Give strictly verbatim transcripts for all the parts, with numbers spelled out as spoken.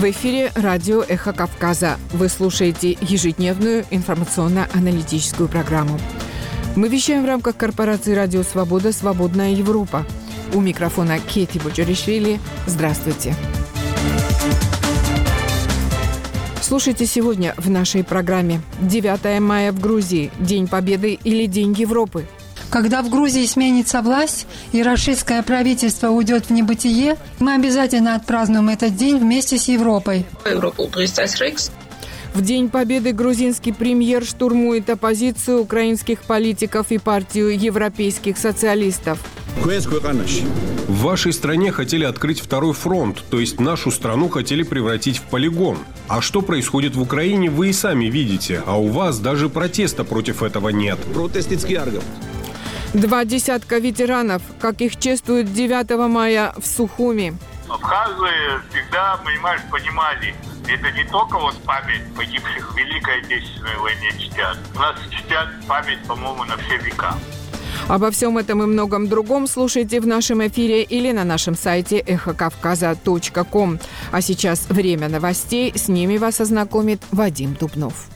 В эфире радио «Эхо Кавказа». Вы слушаете ежедневную информационно-аналитическую программу. Мы вещаем в рамках корпорации «Радио Свобода. Свободная Европа». У микрофона Кети Боджаришвили. Здравствуйте. Слушайте сегодня в нашей программе. девятое мая в Грузии. День Победы или День Европы? Когда в Грузии сменится власть и рашистское правительство уйдет в небытие, мы обязательно отпразднуем этот день вместе с Европой. В День Победы грузинский премьер штурмует оппозицию, украинских политиков и партию европейских социалистов. В вашей стране хотели открыть второй фронт, то есть нашу страну хотели превратить в полигон. А что происходит в Украине, вы и сами видите, а у вас даже протеста против этого нет. Два десятка ветеранов, как их чествуют девятого мая в Сухуми. Абхазы всегда, понимаешь, понимали, это не только вот память погибших в Великой Отечественной войне чтят. У нас чтят память, по-моему, на все века. Обо всем этом и многом другом слушайте в нашем эфире или на нашем сайте эхо кавказа точка ком. А сейчас время новостей. С ними вас ознакомит Вадим Дубнов.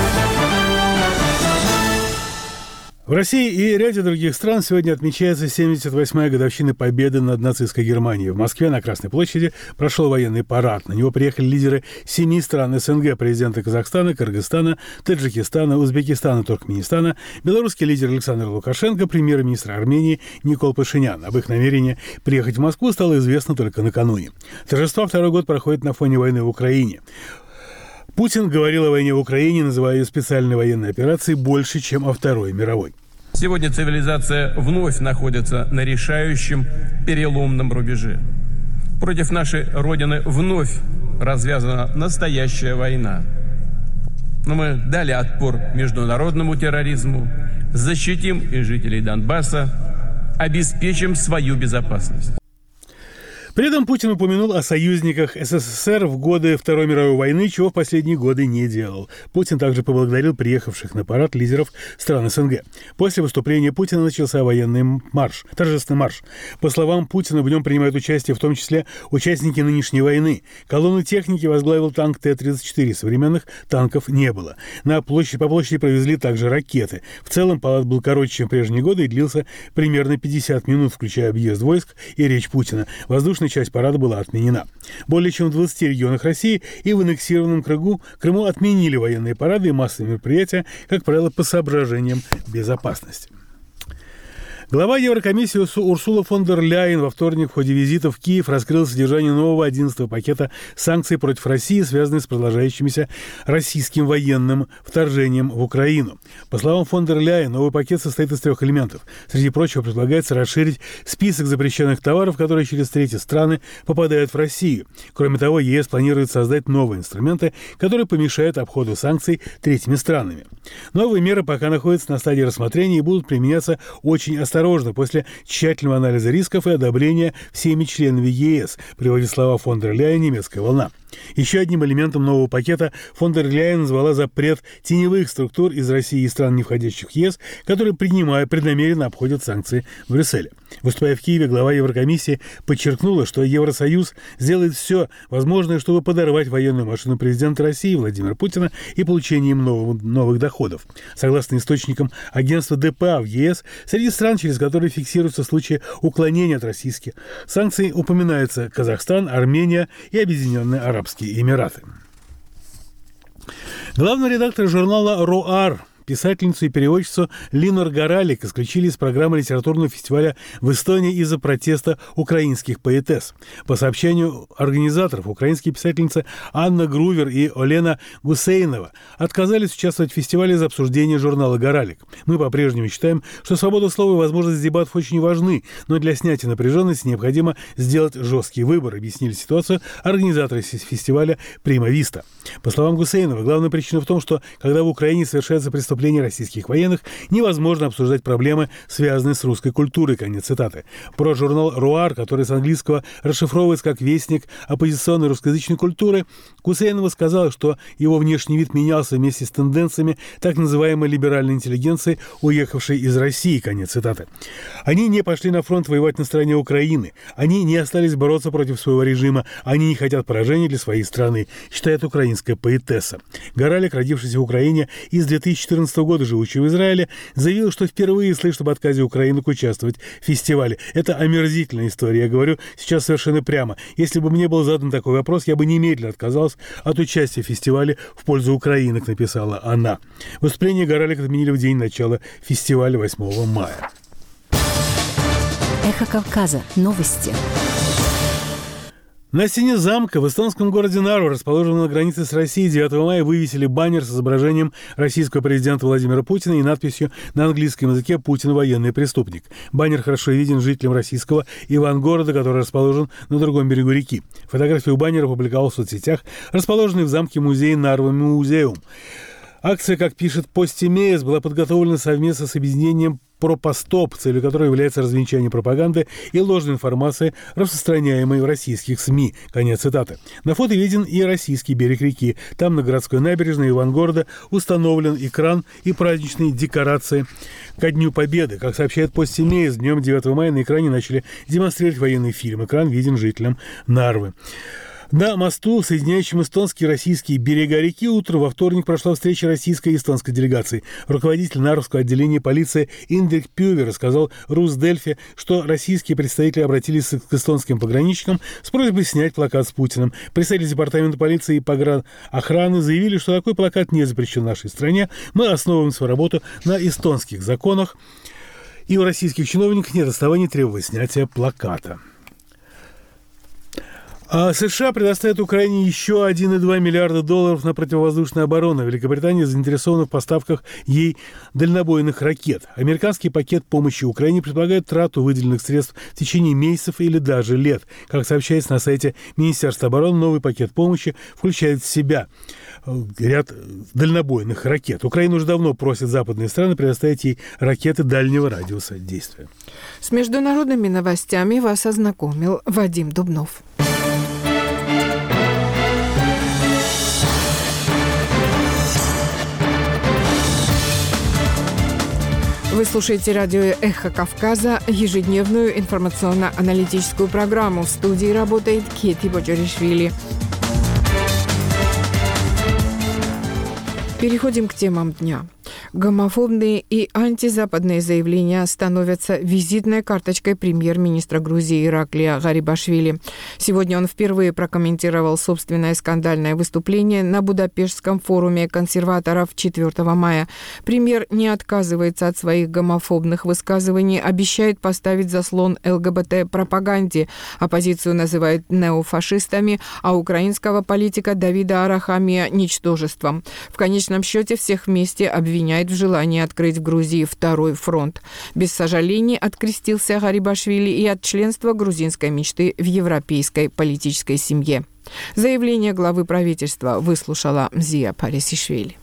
В России и ряде других стран сегодня отмечается семьдесят восьмая годовщина победы над нацистской Германией. В Москве на Красной площади прошел военный парад. На него приехали лидеры семи стран СНГ, президенты Казахстана, Кыргызстана, Таджикистана, Узбекистана, Туркменистана, белорусский лидер Александр Лукашенко, премьер-министр Армении Никол Пашинян. Об их намерении приехать в Москву стало известно только накануне. Торжества второй год проходят на фоне войны в Украине. Путин говорил о войне в Украине, называя ее специальной военной операцией больше, чем о Второй мировой. Сегодня цивилизация вновь находится на решающем переломном рубеже. Против нашей Родины вновь развязана настоящая война. Но мы дали отпор международному терроризму, защитим и жителей Донбасса, обеспечим свою безопасность. При этом Путин упомянул о союзниках СССР в годы Второй мировой войны, чего в последние годы не делал. Путин также поблагодарил приехавших на парад лидеров стран СНГ. После выступления Путина начался военный марш, торжественный марш. По словам Путина, в нем принимают участие в том числе участники нынешней войны. Колонну техники возглавил танк Т тридцать четыре. Современных танков не было. На площади, по площади провезли также ракеты. В целом парад был короче, чем в прежние годы, и длился примерно пятьдесят минут, включая объезд войск и речь Путина. Воздушная часть парада была отменена. Более чем в двадцати регионах России и в аннексированном Крыму, Крыму отменили военные парады и массовые мероприятия, как правило, по соображениям безопасности. Глава Еврокомиссии Урсула фон дер Ляйен во вторник в ходе визита в Киев раскрыла содержание нового одиннадцатого пакета санкций против России, связанных с продолжающимся российским военным вторжением в Украину. По словам фон дер Ляйен, новый пакет состоит из трех элементов. Среди прочего, предлагается расширить список запрещенных товаров, которые через третьи страны попадают в Россию. Кроме того, ЕС планирует создать новые инструменты, которые помешают обходу санкций третьими странами. Новые меры пока находятся на стадии рассмотрения и будут применяться очень осторожно. Осторожно, после тщательного анализа рисков и одобрения всеми членами ЕС, приводит слова фон дер Ляйен «Немецкая волна». Еще одним элементом нового пакета фон дер Ляйен назвала запрет теневых структур из России и стран, не входящих в ЕС, которые, принимая, преднамеренно обходят санкции в Брюсселе. Выступая в Киеве, глава Еврокомиссии подчеркнула, что Евросоюз сделает все возможное, чтобы подорвать военную машину президента России Владимира Путина и получение им новых, новых доходов. Согласно источникам агентства ДПА в ЕС, среди стран, через которые фиксируются случаи уклонения от российских санкций, упоминаются Казахстан, Армения и Объединенные Арабские Эмираты. Главный редактор журнала «Руар», писательницу и переводчицу Линор Гаралик исключили из программы литературного фестиваля в Эстонии из-за протеста украинских поэтесс. По сообщению организаторов, украинские писательницы Анна Грувер и Олена Гусейнова отказались участвовать в фестивале из-за обсуждения журнала «Гаралик». Мы по-прежнему считаем, что свобода слова и возможность дебатов очень важны, но для снятия напряженности необходимо сделать жесткий выбор, объяснили ситуацию организаторы фестиваля «Прима Виста». По словам Гусейнова, главная причина в том, что когда в Украине совершается преступление выступлений российских военных невозможно обсуждать проблемы, связанные с русской культурой. Конец цитаты. Про журнал «Руар», который с английского расшифровывается как «Вестник оппозиционной русскоязычной культуры», Кусейнова сказала, что его внешний вид менялся вместе с тенденциями так называемой либеральной интеллигенции, уехавшей из России. Конец цитаты. Они не пошли на фронт воевать на стороне Украины. Они не остались бороться против своего режима. Они не хотят поражения для своей страны, считает украинская поэтесса. Горалик, родившийся в Украине и с две тысячи четырнадцатого года живущий в Израиле, заявил, что впервые слышит об отказе Украины участвовать в фестивале. Это омерзительная история. Я говорю сейчас совершенно прямо. Если бы мне был задан такой вопрос, я бы немедленно отказалась от участия в фестивале в пользу украинок, написала она. Выступление Горалик отменили в день начала фестиваля восьмого мая. Эхо Кавказа. Новости. На стене замка в эстонском городе Нарва, расположенном на границе с Россией, девятого мая вывесили баннер с изображением российского президента Владимира Путина и надписью на английском языке «Путин – военный преступник». Баннер хорошо виден жителям российского Ивангорода, который расположен на другом берегу реки. Фотографию баннера опубликовал в соцсетях, расположенный в замке музей Нарва Музеум. Акция, как пишет Постимеес, была подготовлена совместно с объединением «Пропостоп», целью которой является развенчание пропаганды и ложной информации, распространяемой в российских СМИ. Конец цитаты. На фото виден и российский берег реки. Там на городской набережной Ивангорода установлен экран и праздничные декорации ко Дню Победы. Как сообщает Постимеес, днем девятого мая на экране начали демонстрировать военный фильм. Экран виден жителям Нарвы. На мосту, соединяющем эстонские и российские берега реки, утром во вторник прошла встреча российской и эстонской делегаций. Руководитель Нарвского отделения полиции Индрик Пюве рассказал Русдельфи, что российские представители обратились к эстонским пограничникам с просьбой снять плакат с Путиным. Представители департамента полиции и погранохраны заявили, что такой плакат не запрещен в нашей стране. Мы основываем свою работу на эстонских законах, и у российских чиновников нет оснований требовать снятия плаката. А США предоставят Украине еще один целых два миллиарда долларов на противовоздушную оборону. Великобритания заинтересована в поставках ей дальнобойных ракет. Американский пакет помощи Украине предполагает трату выделенных средств в течение месяцев или даже лет. Как сообщается на сайте Министерства обороны, новый пакет помощи включает в себя ряд дальнобойных ракет. Украина уже давно просит западные страны предоставить ей ракеты дальнего радиуса действия. С международными новостями вас ознакомил Вадим Дубнов. Вы слушаете радио «Эхо Кавказа», ежедневную информационно-аналитическую программу. В студии работает Кети Боджоришвили. Переходим к темам дня. Гомофобные и антизападные заявления становятся визитной карточкой премьер-министра Грузии Ираклия Гарибашвили. Сегодня он впервые прокомментировал собственное скандальное выступление на Будапештском форуме консерваторов четвёртого мая. Премьер не отказывается от своих гомофобных высказываний, обещает поставить заслон ЛГБТ-пропаганде. Оппозицию называют неофашистами, а украинского политика Давида Арахамия – ничтожеством. В конечном счете всех вместе обвиняет в желании открыть в Грузии второй фронт. Без сожалений открестился Гарибашвили и от членства грузинской мечты в европейской политической семье. Заявление главы правительства выслушала Мзия Парисишвили.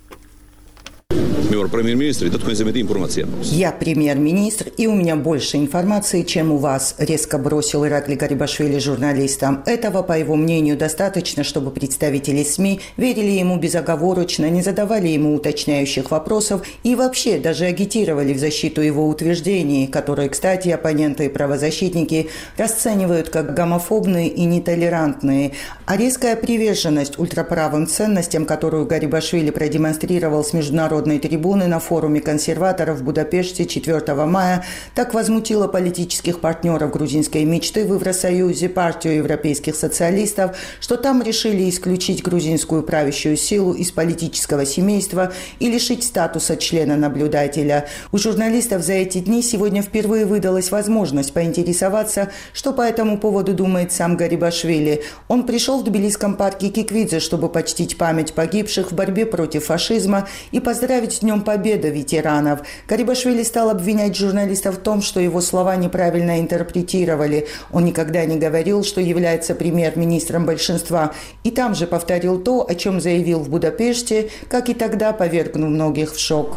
Я премьер-министр, и у меня больше информации, чем у вас, резко бросил Ираклий Гарибашвили журналистам. Этого, по его мнению, достаточно, чтобы представители СМИ верили ему безоговорочно, не задавали ему уточняющих вопросов и вообще даже агитировали в защиту его утверждений, которые, кстати, оппоненты и правозащитники расценивают как гомофобные и нетолерантные. А резкая приверженность ультраправым ценностям, которую Гарибашвили продемонстрировал с международной трибуны на форуме консерваторов в Будапеште четвёртого мая, так возмутила политических партнеров грузинской мечты в Евросоюзе, партию европейских социалистов, что там решили исключить грузинскую правящую силу из политического семейства и лишить статуса члена-наблюдателя. У журналистов за эти дни сегодня впервые выдалась возможность поинтересоваться, что по этому поводу думает сам Гарибашвили. Он пришел в тбилисском парке Киквидзе, чтобы почтить память погибших в борьбе против фашизма и поздравить поздравить с Днем Победы ветеранов. Гарибашвили стал обвинять журналистов в том, что его слова неправильно интерпретировали. Он никогда не говорил, что является премьер-министром большинства. И там же повторил то, о чем заявил в Будапеште, как и тогда повергнул многих в шок.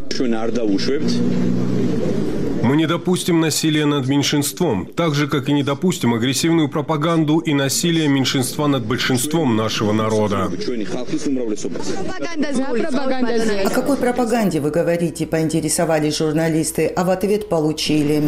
Мы не допустим насилия над меньшинством, так же, как и не допустим агрессивную пропаганду и насилие меньшинства над большинством нашего народа. О какой пропаганде вы говорите, поинтересовались журналисты, а в ответ получили.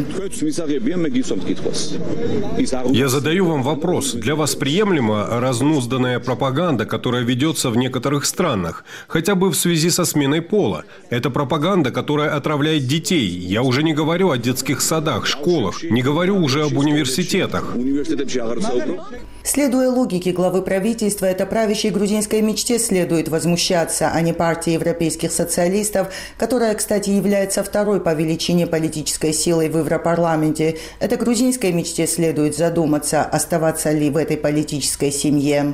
Я задаю вам вопрос. Для вас приемлема разнузданная пропаганда, которая ведется в некоторых странах, хотя бы в связи со сменой пола? Это пропаганда, которая отравляет детей. Я уже не говорю о детских садах, школах, не говорю уже об университетах. Следуя логике главы правительства, это правящей грузинской мечте следует возмущаться, а не партии европейских социалистов, которая, кстати, является второй по величине политической силой в Европарламенте. Это грузинской мечте следует задуматься, оставаться ли в этой политической семье.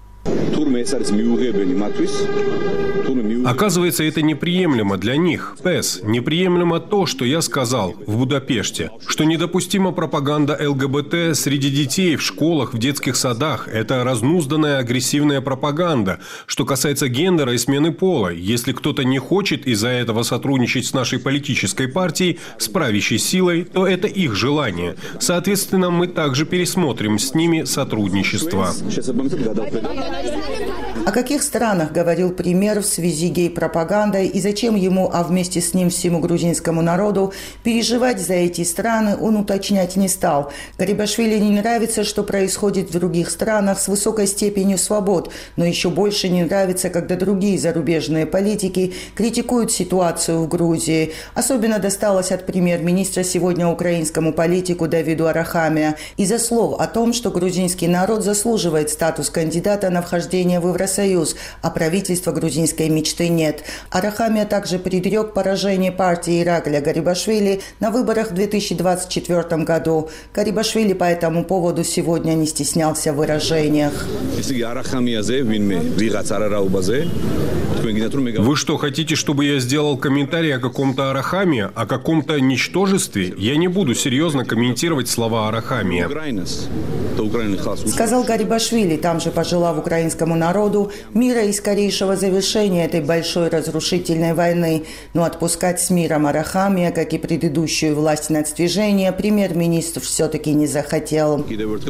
Оказывается, это неприемлемо для них. ПЭС, неприемлемо то, что я сказал в Будапеште, что недопустима пропаганда ЛГБТ среди детей в школах, в детских садах. Это разнузданная агрессивная пропаганда. Что касается гендера и смены пола, если кто-то не хочет из-за этого сотрудничать с нашей политической партией, с правящей силой, то это их желание. Соответственно, мы также пересмотрим с ними сотрудничество. О каких странах говорил премьер в связи с гей-пропагандой и зачем ему, а вместе с ним всему грузинскому народу, переживать за эти страны, он уточнять не стал. Гарибашвили не нравится, что происходит в других странах с высокой степенью свобод, но еще больше не нравится, когда другие зарубежные политики критикуют ситуацию в Грузии. Особенно досталось от премьер-министра сегодня украинскому политику Давиду Арахамия из-за слов о том, что грузинский народ заслуживает статус кандидата на вхождение в Евросоюз, а правительства грузинской мечты нет. Арахамия также предрек поражение партии Иракля Гарибашвили на выборах в две тысячи двадцать четвёртом году. Гарибашвили по этому поводу сегодня не стеснялся в выражениях. Вы что, хотите, чтобы я сделал комментарий о каком-то Арахамии, о каком-то ничтожестве? Я не буду серьезно комментировать слова Арахамия. Сказал Гарибашвили, там же пожелав украинскому народу мира и скорейшего завершения этой большой разрушительной войны. Но отпускать с миром Арахамия, как и предыдущую власть нацдвижения, премьер-министр все-таки не захотел.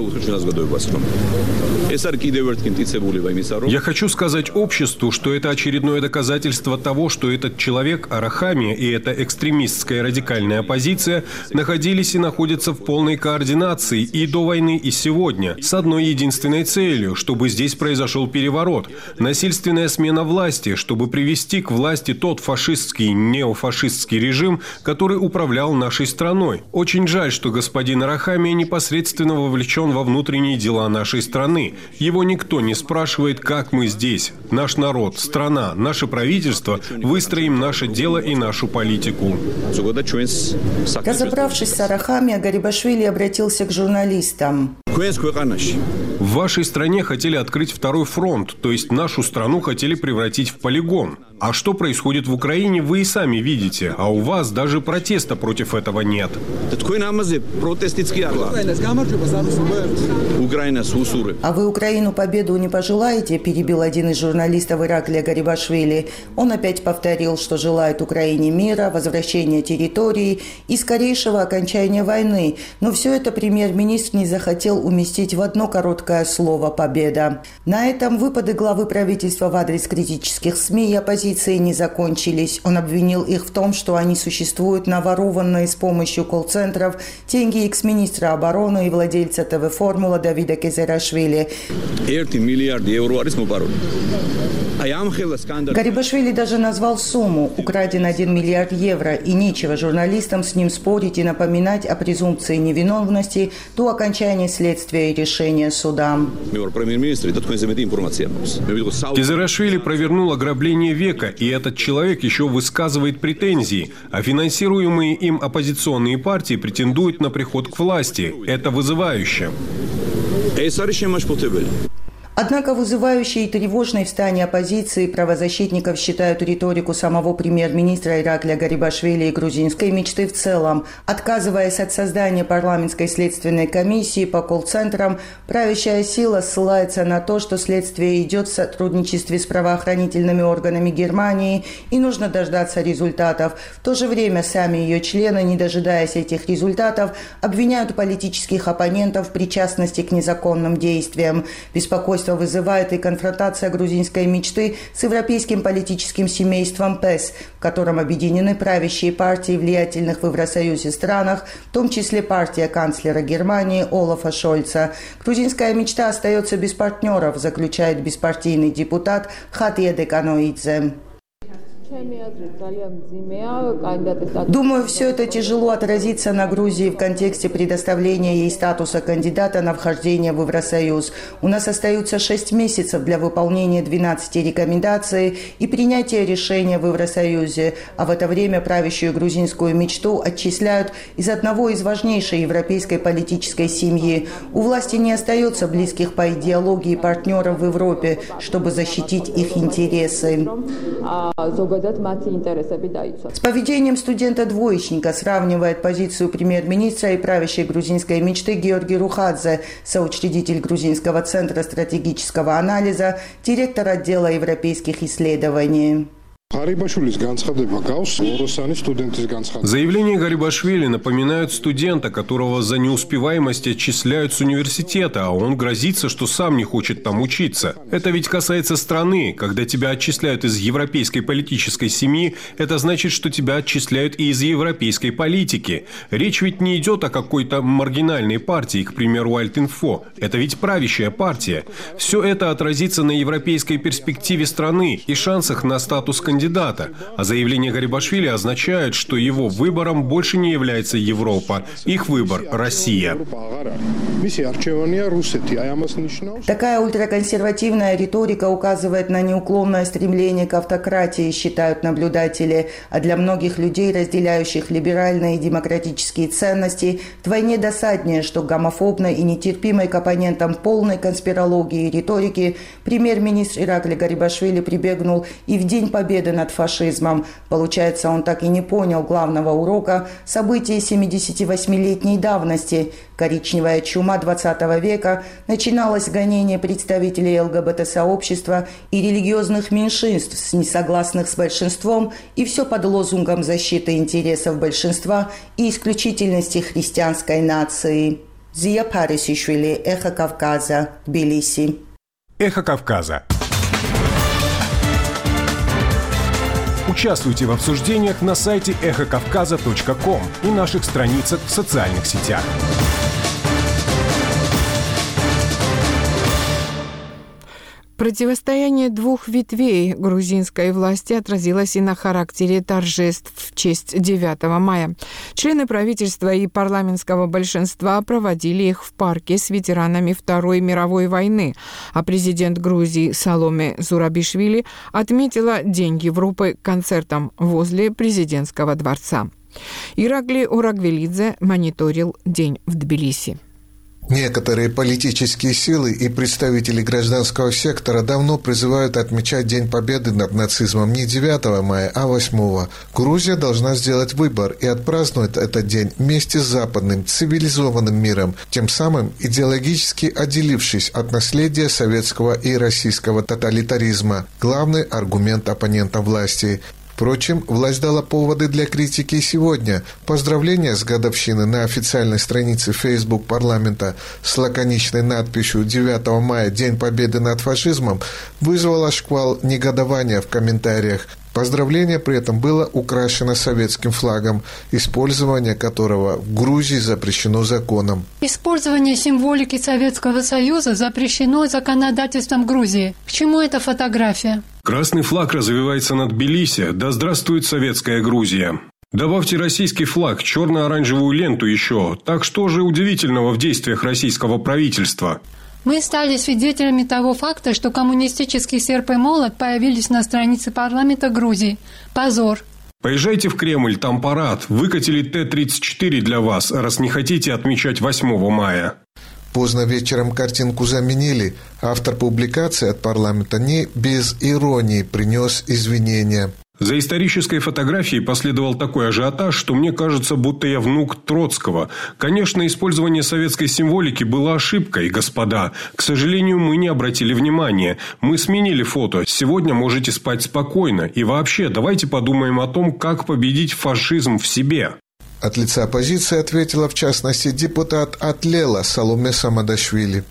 Я хочу сказать обществу, что это очередное доказательство того, что этот человек, Арахамия, и эта экстремистская радикальная оппозиция находились и находятся в полной координации и до войны, и сегодня, с одной единственной целью, чтобы здесь произошел переворот, насильственная смена власти, чтобы привести к власти тот фашистский, неофашистский режим, который управлял нашей страной. Очень жаль, что господин Арахамия непосредственно вовлечен во внутренние дела нашей страны. Его никто не спрашивает, как мы здесь, наш народ, страна, наше правительство, выстроим наше дело и нашу политику. Разобравшись с Арахамия, Гарибашвили обратился к журналистам. В вашей стране хотели открыть второй фронт, то есть нашу страну хотели превратить в полигон. А что происходит в Украине, вы и сами видите, а у вас даже протеста против этого нет. А вы Украину победу не пожелаете, перебил один из журналистов Иракля Гарибашвили. Он опять повторил, что желает Украине мира, возвращения территории и скорейшего окончания войны. Но все это премьер-министр не захотел уместить в одно короткое слово «победа». На этом выпады главы правительства в адрес критических СМИ и оппозиции не закончились. Он обвинил их в том, что они существуют на ворованные с помощью колл-центров деньги экс-министра обороны и владельца ТВ-формула Давида Кезерашвили. Гарибашвили даже назвал сумму – украден один миллиард евро, и нечего журналистам с ним спорить и напоминать о презумпции невиновности до окончания следствия и решения суда. Кезерашвили провернул ограбление века, и этот человек еще высказывает претензии, а финансируемые им оппозиционные партии претендуют на приход к власти. Это вызывающе. Однако вызывающей и тревожной в стане оппозиции правозащитников считают риторику самого премьер-министра Иракля Гарибашвили и грузинской мечты в целом. Отказываясь от создания парламентской следственной комиссии по колл-центрам, правящая сила ссылается на то, что следствие идет в сотрудничестве с правоохранительными органами Германии и нужно дождаться результатов. В то же время сами ее члены, не дожидаясь этих результатов, обвиняют политических оппонентов в причастности к незаконным действиям. Беспокойство вызывает и конфронтация грузинской мечты с европейским политическим семейством ПЭС, в котором объединены правящие партии влиятельных в Евросоюзе странах, в том числе партия канцлера Германии Олафа Шольца. Грузинская мечта остается без партнеров, заключает беспартийный депутат Хатье Деканоидзе. Думаю, все это тяжело отразится на Грузии в контексте предоставления ей статуса кандидата на вхождение в Евросоюз. У нас остаются шесть месяцев для выполнения двенадцати рекомендаций и принятия решения в Евросоюзе, а в это время правящую грузинскую мечту отчисляют из одного из важнейшей европейской политической семьи. У власти не остается близких по идеологии партнеров в Европе, чтобы защитить их интересы. С поведением студента-двоечника сравнивает позицию премьер-министра и правящей грузинской мечты Георгий Рухадзе, соучредитель Грузинского центра стратегического анализа, директор отдела европейских исследований. Заявления Гарибашвили напоминают студента, которого за неуспеваемость отчисляют с университета, а он грозится, что сам не хочет там учиться. Это ведь касается страны. Когда тебя отчисляют из европейской политической семьи, это значит, что тебя отчисляют и из европейской политики. Речь ведь не идет о какой-то маргинальной партии, к примеру, Альтинфо. Это ведь правящая партия. Все это отразится на европейской перспективе страны и шансах на статус кандидата. Кандидата. А заявление Гарибашвили означает, что его выбором больше не является Европа. Их выбор – Россия. Такая ультраконсервативная риторика указывает на неуклонное стремление к автократии, считают наблюдатели. А для многих людей, разделяющих либеральные и демократические ценности, вдвойне досаднее, что гомофобной и нетерпимой к оппонентам полной конспирологии и риторики премьер-министр Иракли Гарибашвили прибегнул и в День Победы над фашизмом. Получается, он так и не понял главного урока событий семидесятивосьмилетней давности. Коричневая чума двадцатого века начиналось с гонения представителей ЛГБТ-сообщества и религиозных меньшинств, несогласных с большинством, и все под лозунгом защиты интересов большинства и исключительности христианской нации. Зия Парисишвили, Эхо Кавказа, Тбилиси. Эхо Кавказа. Участвуйте в обсуждениях на сайте эхо кавказа точка ком и наших страницах в социальных сетях. Противостояние двух ветвей грузинской власти отразилось и на характере торжеств в честь девятого мая. Члены правительства и парламентского большинства проводили их в парке с ветеранами Второй мировой войны, а президент Грузии Саломе Зурабишвили отметила День Европы концертом возле президентского дворца. Иракли Урагвелидзе мониторил день в Тбилиси. Некоторые политические силы и представители гражданского сектора давно призывают отмечать День Победы над нацизмом не девятого мая, а восьмого. Грузия должна сделать выбор и отпразднует этот день вместе с западным цивилизованным миром, тем самым идеологически отделившись от наследия советского и российского тоталитаризма, главный аргумент оппонента власти. Впрочем, власть дала поводы для критики сегодня. Поздравления с годовщиной на официальной странице Facebook парламента с лаконичной надписью «девятого мая. День Победы над фашизмом» вызвало шквал негодования в комментариях. Поздравление при этом было украшено советским флагом, использование которого в Грузии запрещено законом. Использование символики Советского Союза запрещено законодательством Грузии. К чему эта фотография? Красный флаг развивается над Тбилиси. Да здравствует советская Грузия. Добавьте российский флаг, черно-оранжевую ленту еще. Так что же удивительного в действиях российского правительства? Мы стали свидетелями того факта, что коммунистический серп и молот появились на странице парламента Грузии. Позор. Поезжайте в Кремль, там парад. Выкатили Т тридцать четыре для вас, раз не хотите отмечать восьмого мая. Поздно вечером картинку заменили. Автор публикации от парламента не без иронии принес извинения. За исторической фотографией последовал такой ажиотаж, что мне кажется, будто я внук Троцкого. Конечно, использование советской символики было ошибкой, господа. К сожалению, мы не обратили внимания. Мы сменили фото. Сегодня можете спать спокойно. И вообще, давайте подумаем о том, как победить фашизм в себе. От лица оппозиции ответила, в частности, депутат от Лела Саломе Самадашвили.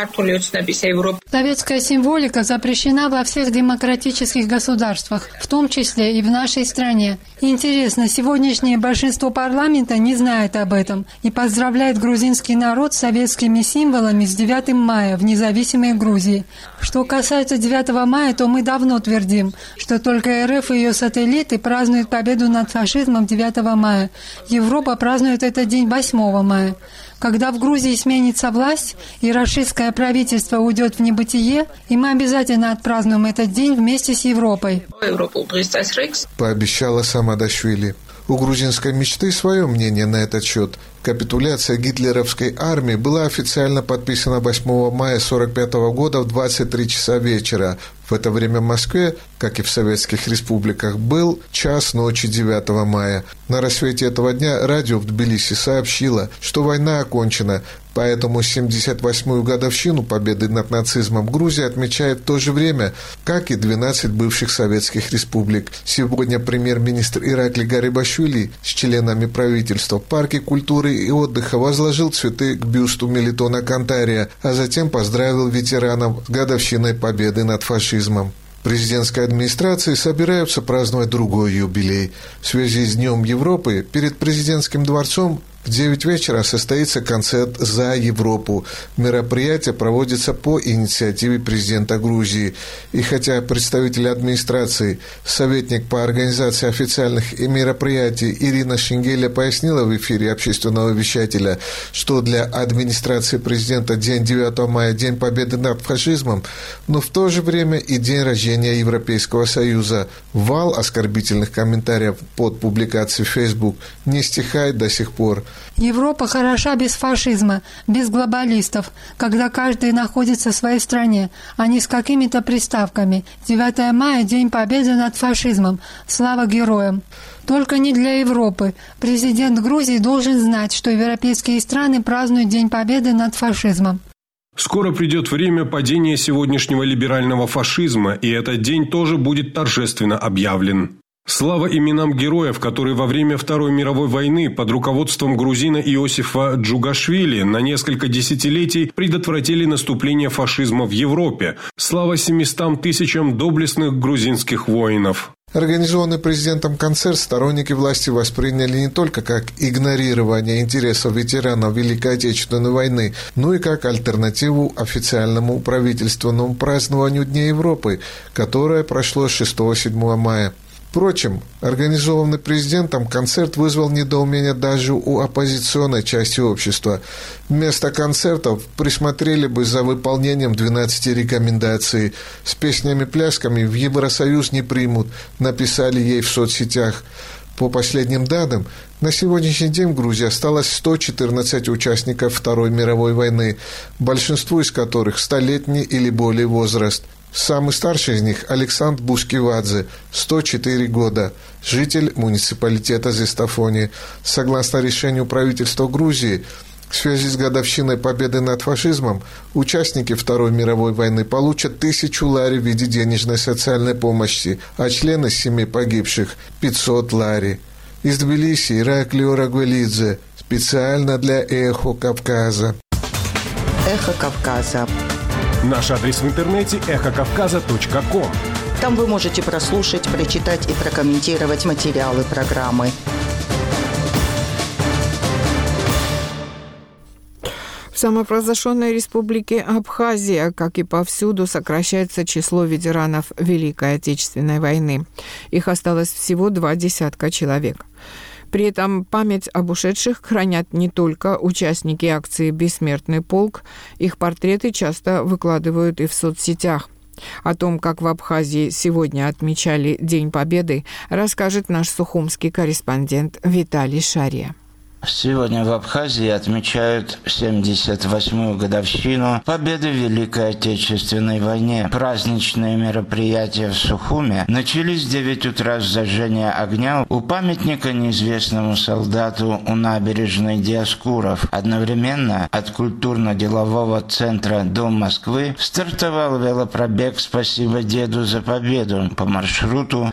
Советская символика запрещена во всех демократических государствах, в том числе и в нашей стране. Интересно, сегодняшнее большинство парламента не знает об этом и поздравляет грузинский народ с советскими символами с девятым мая в независимой Грузии. Что касается девятого мая, то мы давно твердим, что только эр эф и ее сателлиты празднуют победу над фашизмом девятого мая. Европа празднует этот день восьмого мая. Когда в Грузии сменится власть и рашистское правительство уйдет в небытие, и мы обязательно отпразднуем этот день вместе с Европой. Пообещала Самадашвили. У грузинской мечты свое мнение на этот счет. Капитуляция гитлеровской армии была официально подписана восьмого мая сорок пятого года в двадцать три часа вечера. В это время в Москве, как и в советских республиках, был час ночи девятого мая. На рассвете этого дня радио в Тбилиси сообщило, что война окончена, поэтому семьдесят восьмую годовщину победы над нацизмом Грузия отмечает в то же время, как и двенадцать бывших советских республик. Сегодня премьер-министр Иракли Гарибашвили с членами правительства в парке культуры и отдыха возложил цветы к бюсту Мелитона Кантария, а затем поздравил ветеранов с годовщиной победы над фашизмом. Президентской администрации собираются праздновать другой юбилей. В связи с Днем Европы перед президентским дворцом в девять вечера состоится концерт «За Европу». Мероприятие проводится по инициативе президента Грузии. И хотя представитель администрации, советник по организации официальных мероприятий Ирина Шенгеля пояснила в эфире общественного вещателя, что для администрации президента день девятого мая – День победы над фашизмом, но в то же время и день рождения Европейского Союза. Вал оскорбительных комментариев под публикацией в Facebook не стихает до сих пор. Европа хороша без фашизма, без глобалистов, когда каждый находится в своей стране, а не с какими-то приставками. девятого мая – День победы над фашизмом. Слава героям! Только не для Европы. Президент Грузии должен знать, что европейские страны празднуют День победы над фашизмом. Скоро придет время падения сегодняшнего либерального фашизма, и этот день тоже будет торжественно объявлен. Слава именам героев, которые во время Второй мировой войны под руководством грузина Иосифа Джугашвили на несколько десятилетий предотвратили наступление фашизма в Европе. Слава семистам тысячам доблестных грузинских воинов. Организованный президентом концерт сторонники власти восприняли не только как игнорирование интересов ветеранов Великой Отечественной войны, но и как альтернативу официальному правительственному празднованию Дня Европы, которое прошло шестого-седьмого мая. Впрочем, организованный президентом концерт вызвал недоумение даже у оппозиционной части общества. Вместо концертов присмотрели бы за выполнением двенадцати рекомендаций. С песнями-плясками в Евросоюз не примут, написали ей в соцсетях. По последним данным, на сегодняшний день в Грузии осталось сто четырнадцать участников Второй мировой войны, большинству из которых столетний или более возраст. Самый старший из них – Александр Бускивадзе, сто четыре года, житель муниципалитета Зестафони. Согласно решению правительства Грузии, в связи с годовщиной победы над фашизмом, участники Второй мировой войны получат тысячу лари в виде денежной социальной помощи, а члены семей погибших – пятьсот лари. Из Тбилиси Ираклий Орагвелидзе, специально для «Эхо Кавказа». «Эхо Кавказа». Наш адрес в интернете эхо кавказа точка ком. Там вы можете прослушать, прочитать и прокомментировать материалы программы. В самопровозглашенной республике Абхазия, как и повсюду, сокращается число ветеранов Великой Отечественной войны. Их осталось всего два десятка человек. При этом память об ушедших хранят не только участники акции «Бессмертный полк», их портреты часто выкладывают и в соцсетях. О том, как в Абхазии сегодня отмечали День Победы, расскажет наш сухумский корреспондент Виталий Шария. Сегодня в Абхазии отмечают семьдесят восьмую годовщину победы в Великой Отечественной войне. Праздничные мероприятия в Сухуме начались в девять утра с зажжения огня у памятника неизвестному солдату у набережной Диоскуров. Одновременно от культурно-делового центра Дом Москвы стартовал велопробег «Спасибо деду за победу» по маршруту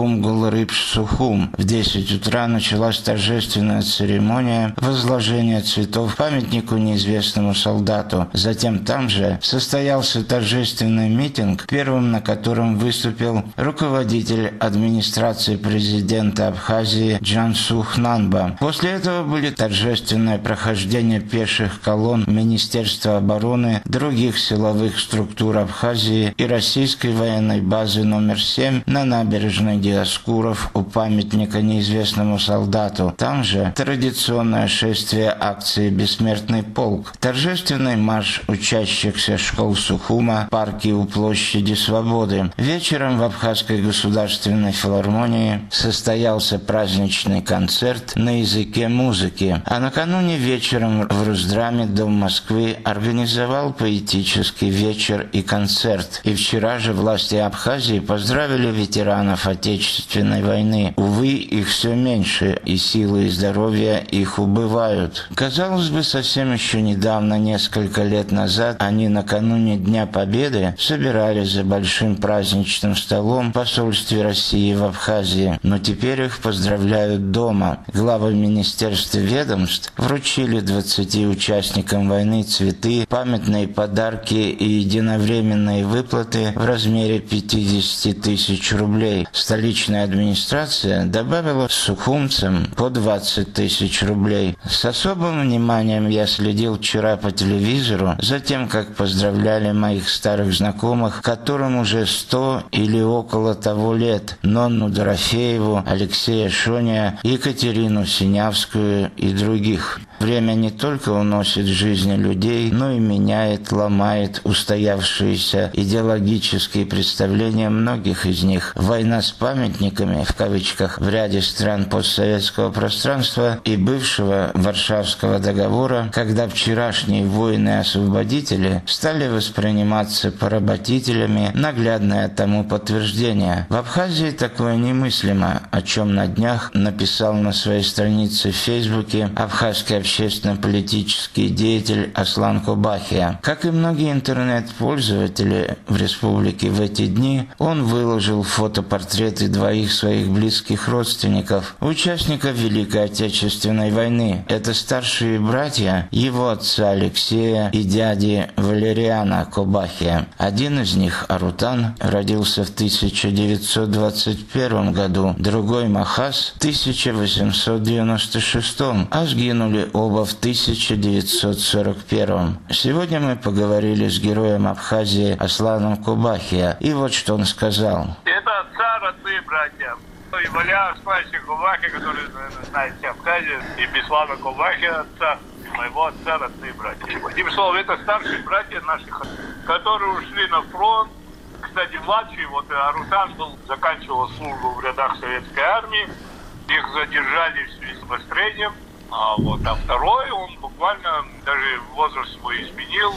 Сухум-Гулрыбш-Сухум. В десять утра началась торжественная церемония возложения цветов памятнику неизвестному солдату. Затем там же состоялся торжественный митинг, первым на котором выступил руководитель администрации президента Абхазии Джансух Нанба. После этого были торжественное прохождение пеших колонн Министерства обороны, других силовых структур Абхазии и российской военной базы номер семь на набережной Диоскуров у памятника неизвестному солдату. Там же традиционное шествие акции «Бессмертный полк», торжественный марш учащихся школ Сухума, парки у площади Свободы. Вечером в Абхазской государственной филармонии состоялся праздничный концерт на языке музыки, а накануне вечером в Руздраме Дом Москвы организовал поэтический вечер и концерт. И вчера же власти Абхазии поздравили ветеранов Отечественной войны. Увы, их все меньше, и силы и здоровья их убывают. Казалось бы, совсем еще недавно, несколько лет назад, они накануне Дня Победы собирались за большим праздничным столом в посольстве России в Абхазии, но теперь их поздравляют дома. Главы министерств и ведомств вручили двадцати участникам войны цветы, памятные подарки и единовременные выплаты в размере пятидесяти тысяч рублей. Столичная администрация добавила сухумцам по двадцать тысяч рублей. С особым вниманием я следил вчера по телевизору за тем, как поздравляли моих старых знакомых, которым уже сто или около того лет: Нонну Дорофееву, Алексея Шоня, Екатерину Синявскую и других. Время не только уносит жизни людей, но и меняет, ломает устоявшиеся идеологические представления многих из них. Война с памятниками, в кавычках, в ряде стран постсоветского пространства и бывшего Варшавского договора, когда вчерашние воины-освободители стали восприниматься поработителями, наглядное тому подтверждение. В Абхазии такое немыслимо, о чем на днях написал на своей странице в Фейсбуке абхазский общественно-политический деятель Аслан Кобахия. Как и многие интернет-пользователи в республике в эти дни, он выложил фотопортреты двоих своих близких родственников, участников Великой Отечественной войны. Это старшие братья его отца Алексея и дяди Валериана Кобахия. Один из них, Арутан, родился в тысяча девятьсот двадцать первом году, другой, Махас, в тысяча восемьсот девяносто шестом, а сгинули оба в тысяча девятьсот сорок первом. Сегодня мы поговорили с героем Абхазии Асланом Кобахия, и вот что он сказал. Это отца родные братья. И Валя Аслановича Кобахия, который, наверное, знаете, Абхазия, и Беслана Кобахия, отца, и моего отца родные братья. Одним словом, это старшие братья наших, которые ушли на фронт. Кстати, младший, вот Арутан был, заканчивал службу в рядах советской армии. Их задержали в связи с обострением. А вот, а второй, он буквально даже возраст свой изменил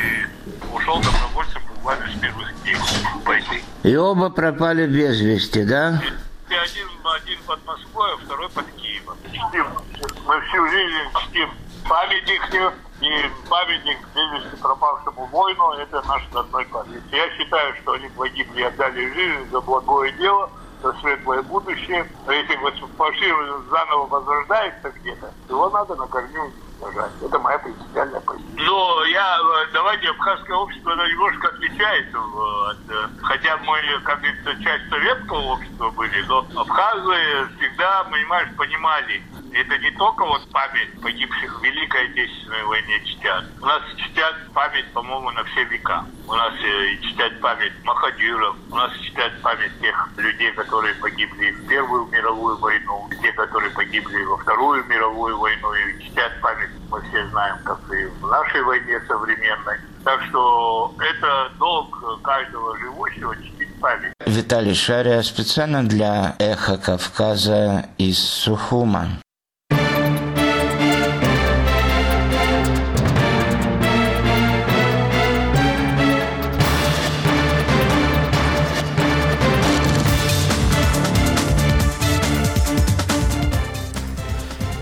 и ушел добровольцем буквально с первых дней войны. И оба пропали без вести, да? И один, один под Москвой, а второй под Киевом. Чтим. Мы всю жизнь чтим памятник, и памятник без вести пропавшему воину, это наш родной памятник. Я считаю, что они погибли и отдали жизнь за благое дело, за светлое будущее. А если фашизм заново возрождается где-то, его надо на корню сажать. Это моя принципиальная позиция. Ну, я, давайте, абхазское общество немножко отличается. От, хотя мы, как говорится, часть советского общества были, но абхазы всегда, понимаешь, понимали, это не только вот память погибших в Великой Отечественной войне чтят. У нас чтят память, по-моему, на все века. У нас чтят память махадиров, у нас чтят память тех людей, которые погибли в Первую мировую войну, те, которые погибли во Вторую мировую войну, и чтят память, мы все знаем, как и в нашей войне современной. Так что это долг каждого живущего чтить память. Виталий Шария специально для «Эхо Кавказа» из Сухума.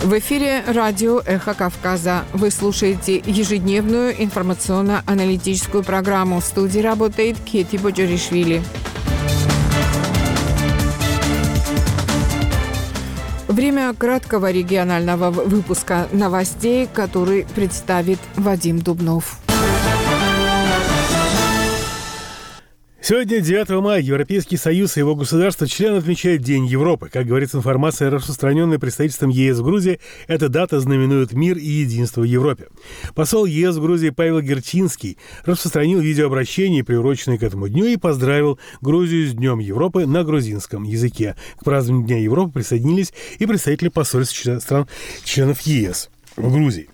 В эфире радио «Эхо Кавказа». Вы слушаете ежедневную информационно-аналитическую программу. В студии работает Кети Боджоришвили. Время краткого регионального выпуска новостей, который представит Вадим Дубнов. Сегодня, девятого мая, Европейский Союз и его государства-члены отмечают День Европы. Как говорится, информация, распространенная представительством ЕС в Грузии, эта дата знаменует мир и единство в Европе. Посол ЕС в Грузии Павел Герчинский распространил видеообращение, приуроченное к этому дню, и поздравил Грузию с Днем Европы на грузинском языке. К празднованию Дня Европы присоединились и представители посольств стран-членов ЕС в Грузии.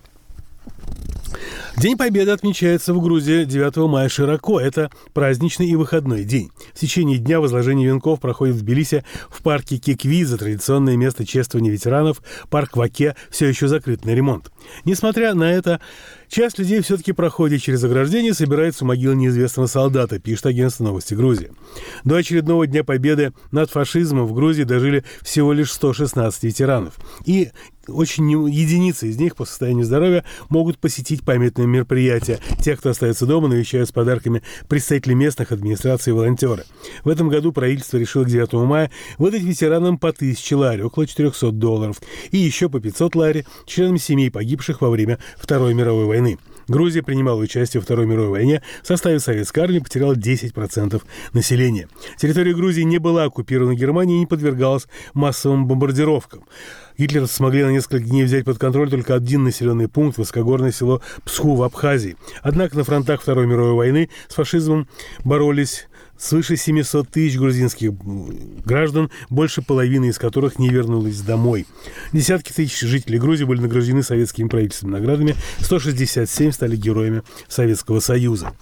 День Победы отмечается в Грузии девятого мая широко. Это праздничный и выходной день. В течение дня возложение венков проходит в Тбилиси в парке Кеквиза, традиционное место чествования ветеранов. Парк в Оке все еще закрыт на ремонт. Несмотря на это, часть людей все-таки проходит через ограждение и собирается у могилы неизвестного солдата, пишет агентство «Новости Грузии». До очередного Дня Победы над фашизмом в Грузии дожили всего лишь сто шестнадцать ветеранов. И очень единицы из них по состоянию здоровья могут посетить памятные мероприятия. Те, кто остается дома, навещают с подарками представители местных администраций и волонтеры. В этом году правительство решило к девятому мая выдать ветеранам по тысяче лари, около четырехсот долларов, и еще по пятьсот лари членам семей погибших во время Второй мировой войны. Грузия принимала участие во Второй мировой войне, в составе советской армии потеряла десять процентов населения. Территория Грузии не была оккупирована Германией и не подвергалась массовым бомбардировкам. Гитлеровцы смогли на несколько дней взять под контроль только один населенный пункт – высокогорное село Псху в Абхазии. Однако на фронтах Второй мировой войны с фашизмом боролись свыше семисот тысяч грузинских граждан, больше половины из которых не вернулись домой. Десятки тысяч жителей Грузии были награждены советскими правительственными наградами, сто шестьдесят семь стали героями Советского Союза.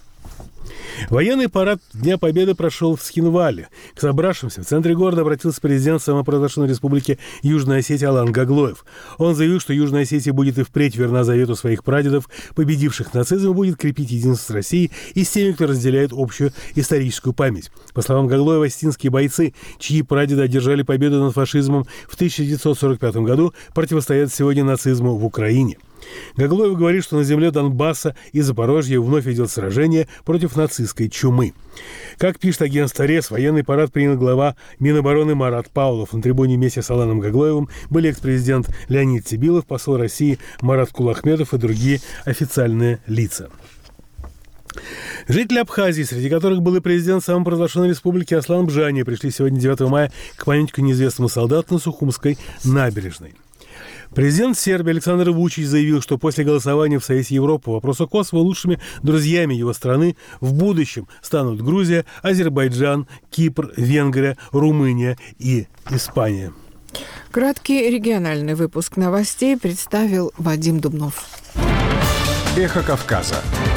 Военный парад Дня Победы прошел в Схинвале. К собравшимся в центре города обратился президент самопровозглашенной республики Южная Осетия Алан Гаглоев. Он заявил, что Южная Осетия будет и впредь верна завету своих прадедов, победивших нацизм, и будет крепить единство с Россией и с теми, кто разделяет общую историческую память. По словам Гаглоева, осетинские бойцы, чьи прадеды одержали победу над фашизмом в тысяча девятьсот сорок пятом году, противостоят сегодня нацизму в Украине. Гаглоев говорит, что на земле Донбасса и Запорожья вновь идет сражение против нацистской чумы. Как пишет агентство РЕС, военный парад принял глава Минобороны Марат Павлов. На трибуне вместе с Аланом Гаглоевым были экс-президент Леонид Цибилов, посол России Марат Кулахметов и другие официальные лица. Жители Абхазии, среди которых был и президент самопровозглашенной республики Аслан Бжани, пришли сегодня девятого мая к памятнику неизвестному солдату на Сухумской набережной. Президент Сербии Александр Вучич заявил, что после голосования в Совете Европы по вопросу Косово лучшими друзьями его страны в будущем станут Грузия, Азербайджан, Кипр, Венгрия, Румыния и Испания. Краткий региональный выпуск новостей представил Вадим Дубнов. Эхо Кавказа.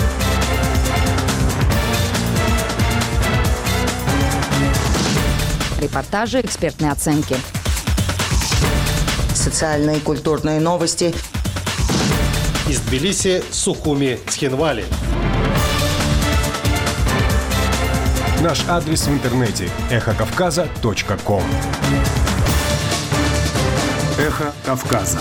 Репортажи, экспертные оценки. Социальные и культурные новости. Из Тбилиси, Сухуми, Цхинвали. Наш адрес в интернете – эхо кавказа точка ком. Эхо Кавказа.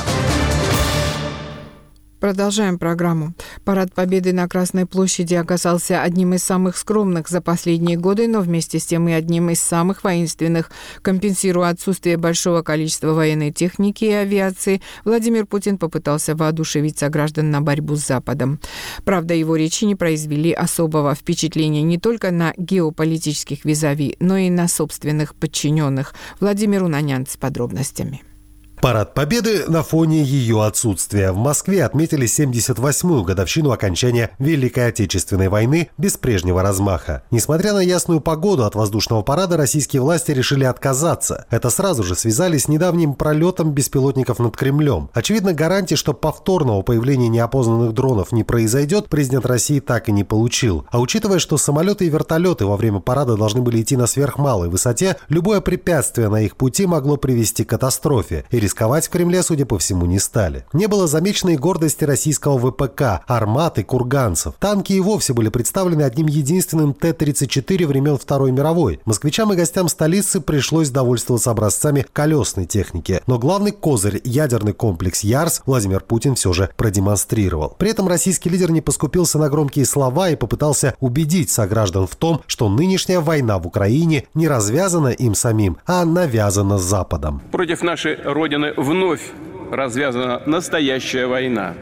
Продолжаем программу. Парад Победы на Красной площади оказался одним из самых скромных за последние годы, но вместе с тем и одним из самых воинственных. Компенсируя отсутствие большого количества военной техники и авиации, Владимир Путин попытался воодушевить сограждан на борьбу с Западом. Правда, его речи не произвели особого впечатления не только на геополитических визави, но и на собственных подчиненных. Владимир Унанян с подробностями. Парад Победы на фоне ее отсутствия. В Москве отметили семьдесят восьмую годовщину окончания Великой Отечественной войны без прежнего размаха. Несмотря на ясную погоду, от воздушного парада российские власти решили отказаться. Это сразу же связали с недавним пролетом беспилотников над Кремлем. Очевидно, гарантии, что повторного появления неопознанных дронов не произойдет, президент России так и не получил. А учитывая, что самолеты и вертолеты во время парада должны были идти на сверхмалой высоте, любое препятствие на их пути могло привести к катастрофе. И Рисковать в Кремле, судя по всему, не стали. Не было замечено и гордости российского ВПК, армат и курганцев. Танки и вовсе были представлены одним единственным Т тридцать четыре времен Второй мировой. Москвичам и гостям столицы пришлось довольствоваться образцами колесной техники. Но главный козырь – ядерный комплекс «Ярс» Владимир Путин все же продемонстрировал. При этом российский лидер не поскупился на громкие слова и попытался убедить сограждан в том, что нынешняя война в Украине не развязана им самим, а навязана Западом. Против нашей Родины вновь развязана настоящая война.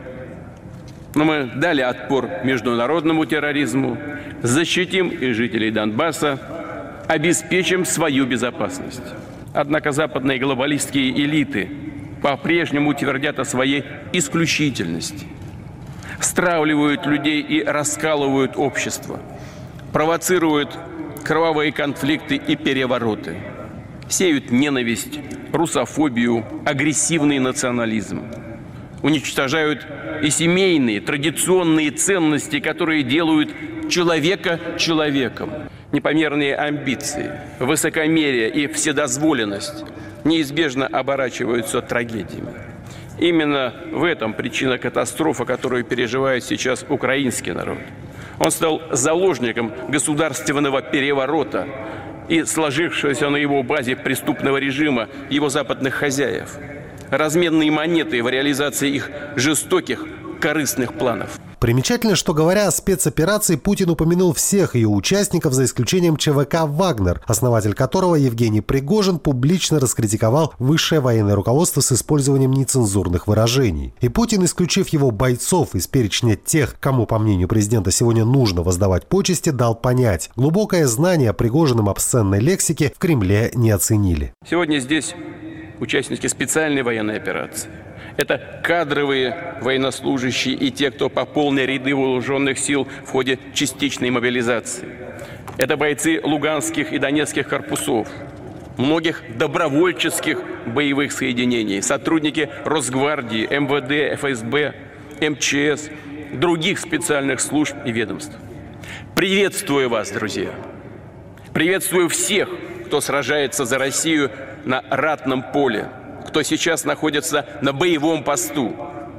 Но мы дали отпор международному терроризму, защитим и жителей Донбасса, обеспечим свою безопасность. Однако западные глобалистские элиты по-прежнему твердят о своей исключительности, стравливают людей и раскалывают общество, провоцируют кровавые конфликты и перевороты, сеют ненависть, русофобию, агрессивный национализм, уничтожают и семейные, традиционные ценности, которые делают человека человеком. Непомерные амбиции, высокомерие и вседозволенность неизбежно оборачиваются трагедиями. Именно в этом причина катастрофы, которую переживает сейчас украинский народ. Он стал заложником государственного переворота и сложившегося на его базе преступного режима его западных хозяев. Разменные монеты в реализации их жестоких, корыстных планов. Примечательно, что, говоря о спецоперации, Путин упомянул всех ее участников, за исключением ЧВК «Вагнер», основатель которого Евгений Пригожин публично раскритиковал высшее военное руководство с использованием нецензурных выражений. И Путин, исключив его бойцов из перечня тех, кому, по мнению президента, сегодня нужно воздавать почести, дал понять: глубокое знание Пригожиным обсценной лексики в Кремле не оценили. Сегодня здесь участники специальной военной операции. Это кадровые военнослужащие и те, кто пополнил ряды вооруженных сил в ходе частичной мобилизации. Это бойцы луганских и донецких корпусов, многих добровольческих боевых соединений, сотрудники Росгвардии, эм вэ дэ, эф эс бэ, эм че эс, других специальных служб и ведомств. Приветствую вас, друзья! Приветствую всех, кто сражается за Россию на ратном поле, кто сейчас находится на боевом посту.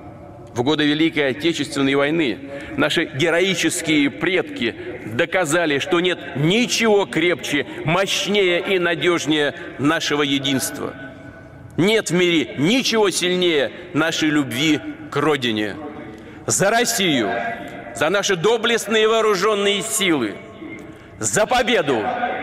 В годы Великой Отечественной войны наши героические предки доказали, что нет ничего крепче, мощнее и надежнее нашего единства. Нет в мире ничего сильнее нашей любви к Родине. За Россию, за наши доблестные вооруженные силы, за победу!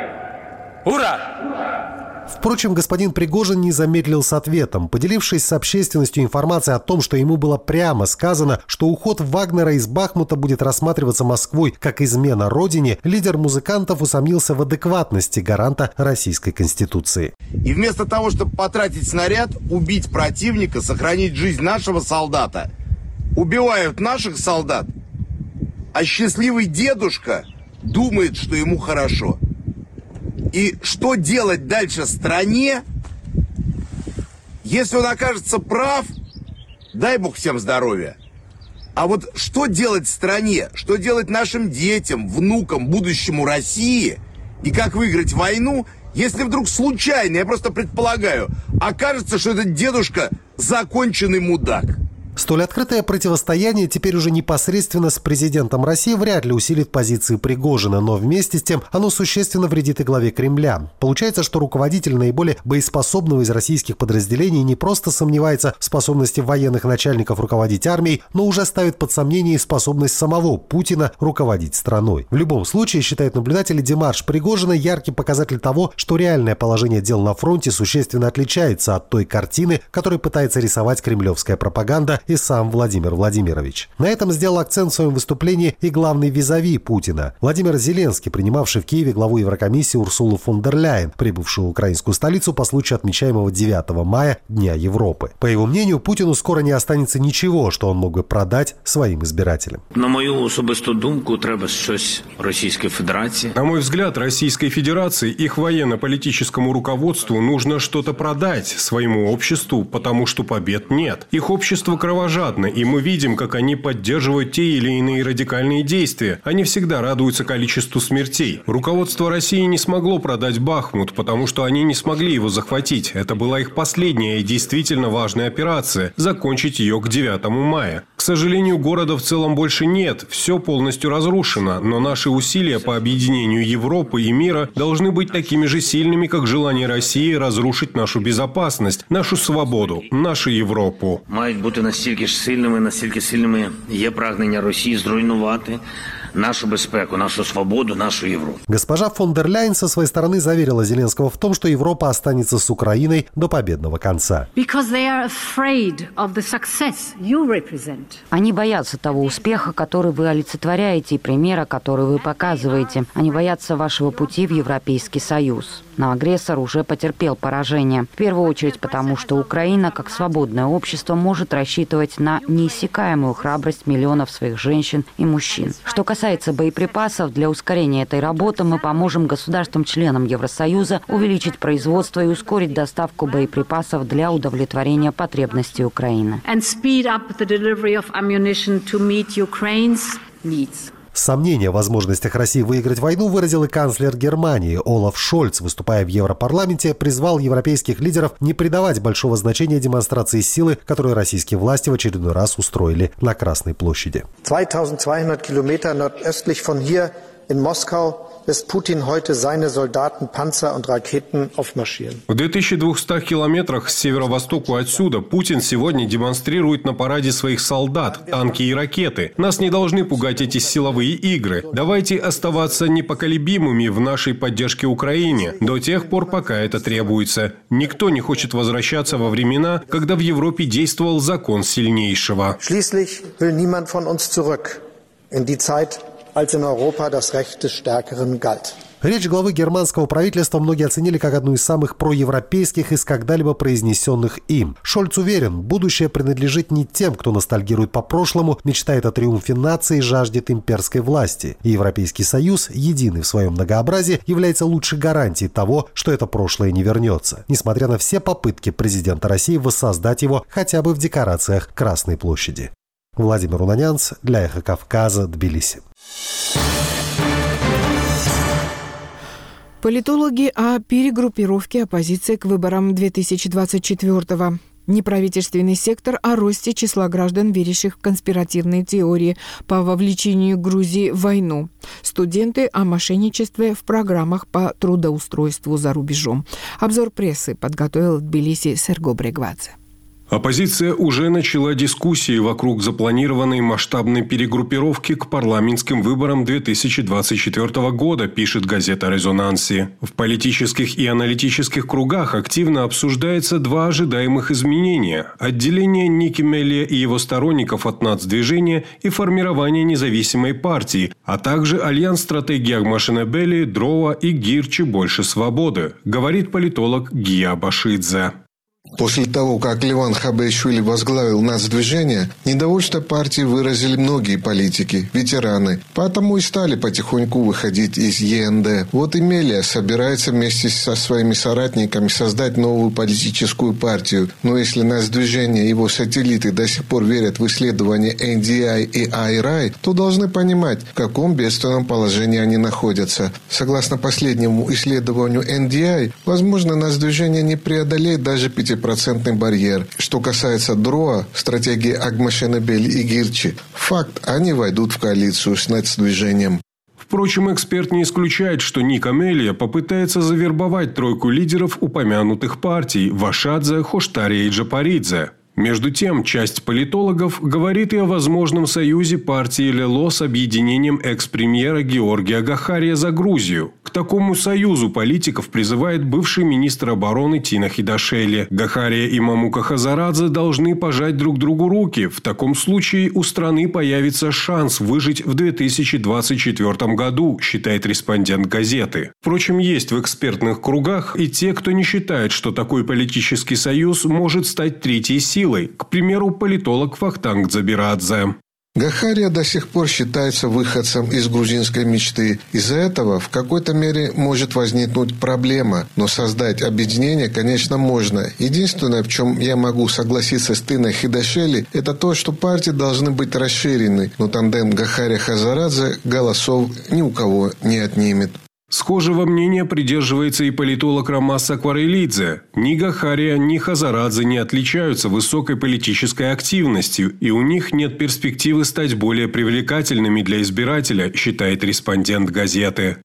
Ура! Впрочем, господин Пригожин не замедлил с ответом. Поделившись с общественностью информацией о том, что ему было прямо сказано, что уход Вагнера из Бахмута будет рассматриваться Москвой как измена Родине, лидер музыкантов усомнился в адекватности гаранта Российской Конституции. И вместо того, чтобы потратить снаряд, убить противника, сохранить жизнь нашего солдата, убивают наших солдат, а счастливый дедушка думает, что ему хорошо. И что делать дальше стране, если он окажется прав, дай бог всем здоровья. А вот что делать стране, что делать нашим детям, внукам, будущему России, и как выиграть войну, если вдруг случайно, я просто предполагаю, окажется, что этот дедушка законченный мудак. Столь открытое противостояние теперь уже непосредственно с президентом России вряд ли усилит позиции Пригожина, но вместе с тем оно существенно вредит и главе Кремля. Получается, что руководитель наиболее боеспособного из российских подразделений не просто сомневается в способности военных начальников руководить армией, но уже ставит под сомнение способность самого Путина руководить страной. В любом случае, считают наблюдатели, демарш Пригожина яркий показатель того, что реальное положение дел на фронте существенно отличается от той картины, которую пытается рисовать кремлевская пропаганда и сам Владимир Владимирович. На этом сделал акцент в своем выступлении и главный визави Путина Владимир Зеленский, принимавший в Киеве главу Еврокомиссии Урсулу фон дер Ляйен, прибывшую в украинскую столицу по случаю отмечаемого девятого мая Дня Европы. По его мнению, Путину скоро не останется ничего, что он мог бы продать своим избирателям. На мою особисту думку, треба щось Российской Федерации. На мой взгляд, Российской Федерации, их военно-политическому руководству нужно что-то продать своему обществу, потому что побед нет. Их общество кровожадны, и мы видим, как они поддерживают те или иные радикальные действия. Они всегда радуются количеству смертей. Руководство России не смогло продать Бахмут, потому что они не смогли его захватить. Это была их последняя и действительно важная операция – закончить ее к девятому мая. К сожалению, города в целом больше нет, все полностью разрушено, но наши усилия по объединению Европы и мира должны быть такими же сильными, как желание России разрушить нашу безопасность, нашу свободу, нашу Європу. Мають бути настільки ж сильними, настільки сильними є прагнення Росії зруйнувати нашу безпеку, нашу свободу, нашу Европу. Госпожа фон дер Ляйен со своей стороны заверила Зеленского в том, что Европа останется с Украиной до победного конца. Они боятся того успеха, который вы олицетворяете, и примера, который вы показываете. Они боятся вашего пути в Европейский Союз. Но агрессор уже потерпел поражение. В первую очередь потому, что Украина, как свободное общество, может рассчитывать на неиссякаемую храбрость миллионов своих женщин и мужчин. Что касается боеприпасов, для ускорения этой работы мы поможем государствам-членам Евросоюза увеличить производство и ускорить доставку боеприпасов для удовлетворения потребностей Украины. Сомнения в возможностях России выиграть войну выразил и канцлер Германии Олаф Шольц, выступая в Европарламенте, призвал европейских лидеров не придавать большого значения демонстрации силы, которую российские власти в очередной раз устроили на Красной площади. zweitausendzweihundert Kilometer nordöstlich von hier in Moskau lässt Putin heute seine Soldaten, Panzer und Raketen aufmarschieren. В двух тысячах двухстах километрах с северо-востоку отсюда Путин сегодня демонстрирует на параде своих солдат, танки и ракеты. Нас не должны пугать эти силовые игры. Давайте оставаться непоколебимыми в нашей поддержке Украине до тех пор, пока это требуется. Никто не хочет возвращаться во времена, когда в Европе действовал закон сильнейшего. Schließlich will niemand von uns zurück in die Zeit, als in Europa das Recht des Stärkeren galt. Речь главы германского правительства многие оценили как одну из самых проевропейских из когда-либо произнесенных им. Шольц уверен, будущее принадлежит не тем, кто ностальгирует по прошлому, мечтает о триумфе нации и жаждет имперской власти. И Европейский Союз, единый в своем многообразии, является лучшей гарантией того, что это прошлое не вернется, несмотря на все попытки президента России воссоздать его хотя бы в декорациях Красной площади. Владимир Унанянц для Эхо Кавказа, Тбилиси. Политологи о перегруппировке оппозиции к выборам две тысячи двадцать четвёртого. Неправительственный сектор о росте числа граждан, верящих в конспиративные теории по вовлечению Грузии в войну. Студенты о мошенничестве в программах по трудоустройству за рубежом. Обзор прессы подготовил в Тбилиси Серго Брегвадзе. Оппозиция уже начала дискуссии вокруг запланированной масштабной перегруппировки к парламентским выборам две тысячи двадцать четвёртого года, пишет газета «Резонанси». В политических и аналитических кругах активно обсуждается два ожидаемых изменения – отделение Ники Мелия и его сторонников от нацдвижения и формирование независимой партии, а также альянс стратегии Агмашенебели, Дрова и Гирчи «Больше свободы», говорит политолог Гия Башидзе. После того, как Леван Хабешвили возглавил нацдвижение, недовольство партии выразили многие политики, ветераны, поэтому и стали потихоньку выходить из ЕНД. Вот и Мелия собирается вместе со своими соратниками создать новую политическую партию. Но если нацдвижение и его сателлиты до сих пор верят в исследования эн ди ай и ай эр ай, то должны понимать, в каком бедственном положении они находятся. Согласно последнему исследованию эн ди ай, возможно, нацдвижение не преодолеет даже пяти процентный барьер. Что касается ДРОА, стратегии Агмашенебели и Гирчи, факт, они войдут в коалицию с нацдвижением. Впрочем, эксперт не исключает, что Ника Мелия попытается завербовать тройку лидеров упомянутых партий – Вашадзе, Хоштари и Джапаридзе. Между тем, часть политологов говорит и о возможном союзе партии Лело с объединением экс-премьера Георгия Гахария за Грузию. К такому союзу политиков призывает бывший министр обороны Тина Хидашели. Гахария и Мамука Хазарадзе должны пожать друг другу руки. В таком случае у страны появится шанс выжить в две тысячи двадцать четвёртом году, считает респондент газеты. Впрочем, есть в экспертных кругах и те, кто не считает, что такой политический союз может стать третьей силой. К примеру, политолог Вахтанг Дзабирадзе. Гахария до сих пор считается выходцем из грузинской мечты. Из-за этого в какой-то мере может возникнуть проблема, но создать объединение, конечно, можно. Единственное, в чем я могу согласиться с Тиной Хидашели, это то, что партии должны быть расширены, но тандем Гахария-Хазарадзе голосов ни у кого не отнимет. Схожего мнения придерживается и политолог Ромас Акварелидзе. Ни Гахария, ни Хазарадзе не отличаются высокой политической активностью, и у них нет перспективы стать более привлекательными для избирателя, считает респондент газеты.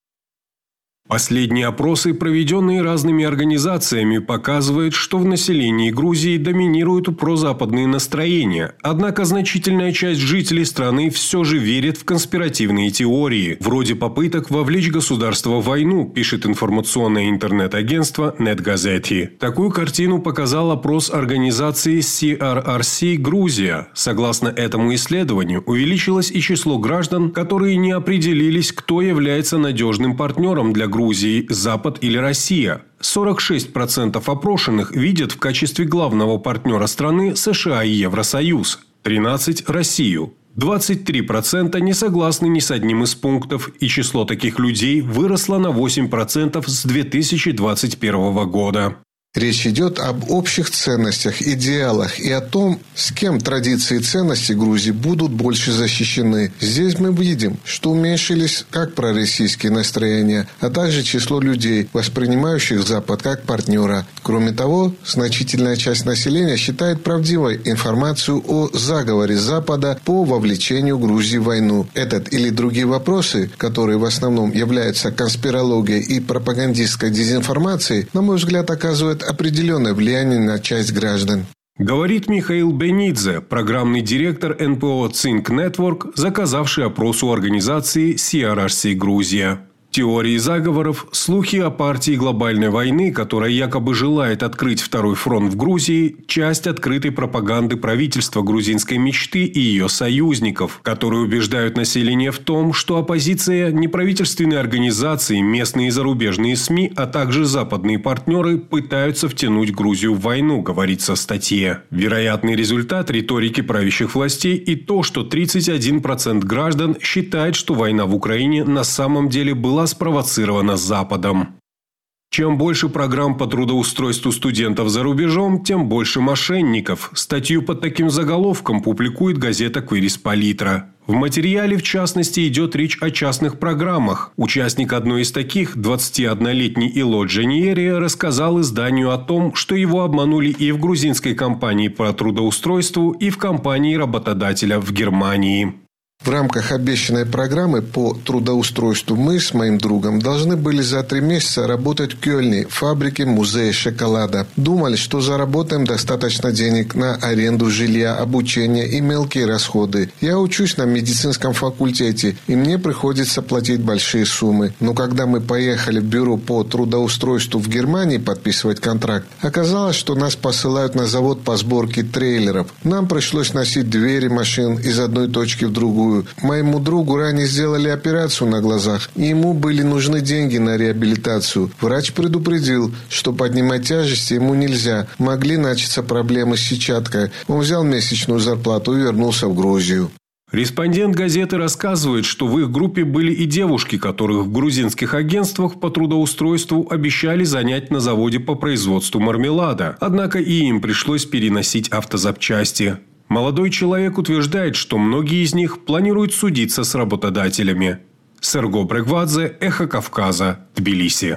Последние опросы, проведенные разными организациями, показывают, что в населении Грузии доминируют прозападные настроения. Однако значительная часть жителей страны все же верит в конспиративные теории, вроде попыток вовлечь государство в войну, пишет информационное интернет-агентство NetGazeti. Такую картину показал опрос организации си ар ар си «Грузия». Согласно этому исследованию, увеличилось и число граждан, которые не определились, кто является надежным партнером для Грузии. Грузии, Запад или Россия. сорок шесть процентов опрошенных видят в качестве главного партнера страны США и Евросоюз, тринадцать процентов – Россию. двадцать три процента не согласны ни с одним из пунктов, и число таких людей выросло на восемь процентов с две тысячи двадцать первого года. Речь идет об общих ценностях, идеалах и о том, с кем традиции и ценности Грузии будут больше защищены. Здесь мы видим, что уменьшились как пророссийские настроения, а также число людей, воспринимающих Запад как партнера. Кроме того, значительная часть населения считает правдивой информацию о заговоре Запада по вовлечению Грузии в войну. Этот или другие вопросы, которые в основном являются конспирологией и пропагандистской дезинформацией, на мой взгляд, оказывают определенное влияние на часть граждан. Говорит Михаил Бенидзе, программный директор эн пэ о Think Network, заказавший опрос у организации си ар ар си «Грузия». Теории заговоров, слухи о партии глобальной войны, которая якобы желает открыть второй фронт в Грузии, часть открытой пропаганды правительства грузинской мечты и ее союзников, которые убеждают население в том, что оппозиция, неправительственные организации, местные и зарубежные СМИ, а также западные партнеры пытаются втянуть Грузию в войну, говорится в статье. Вероятный результат риторики правящих властей и то, что тридцать один процент граждан считает, что война в Украине на самом деле была спровоцирована Западом. Чем больше программ по трудоустройству студентов за рубежом, тем больше мошенников. Статью под таким заголовком публикует газета «Квирис-Политра». В материале, в частности, идет речь о частных программах. Участник одной из таких, двадцатиоднолетний Ило Джаниери, рассказал изданию о том, что его обманули и в грузинской компании по трудоустройству, и в компании работодателя в Германии. В рамках обещанной программы по трудоустройству мы с моим другом должны были за три месяца работать в Кёльне, в фабрике музея шоколада. Думали, что заработаем достаточно денег на аренду жилья, обучение и мелкие расходы. Я учусь на медицинском факультете, и мне приходится платить большие суммы. Но когда мы поехали в бюро по трудоустройству в Германии подписывать контракт, оказалось, что нас посылают на завод по сборке трейлеров. Нам пришлось носить двери машин из одной точки в другую. Моему другу ранее сделали операцию на глазах, и ему были нужны деньги на реабилитацию. Врач предупредил, что поднимать тяжести ему нельзя. Могли начаться проблемы с сетчаткой. Он взял месячную зарплату и вернулся в Грузию. Респондент газеты рассказывает, что в их группе были и девушки, которых в грузинских агентствах по трудоустройству обещали занять на заводе по производству мармелада. Однако и им пришлось переносить автозапчасти. Молодой человек утверждает, что многие из них планируют судиться с работодателями. Серго Брегвадзе, Эхо Кавказа, Тбилиси.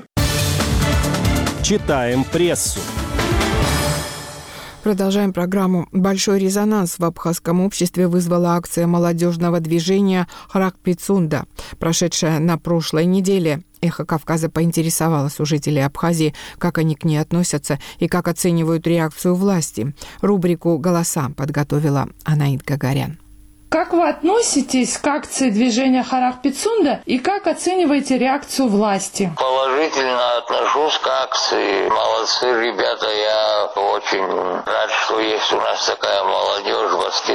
Читаем прессу. Продолжаем программу. Большой резонанс в абхазском обществе вызвала акция молодежного движения «Харак-Пицунда», прошедшая на прошлой неделе. «Эхо Кавказа» поинтересовалось у жителей Абхазии, как они к ней относятся и как оценивают реакцию власти. Рубрику «Голоса» подготовила Анаит Гагарян. Как вы относитесь к акции движения «Харак-Пицунда» и как оцениваете реакцию власти? Положительно отношусь к акции. Молодцы ребята. Я очень рад, что есть у нас такая молодежь,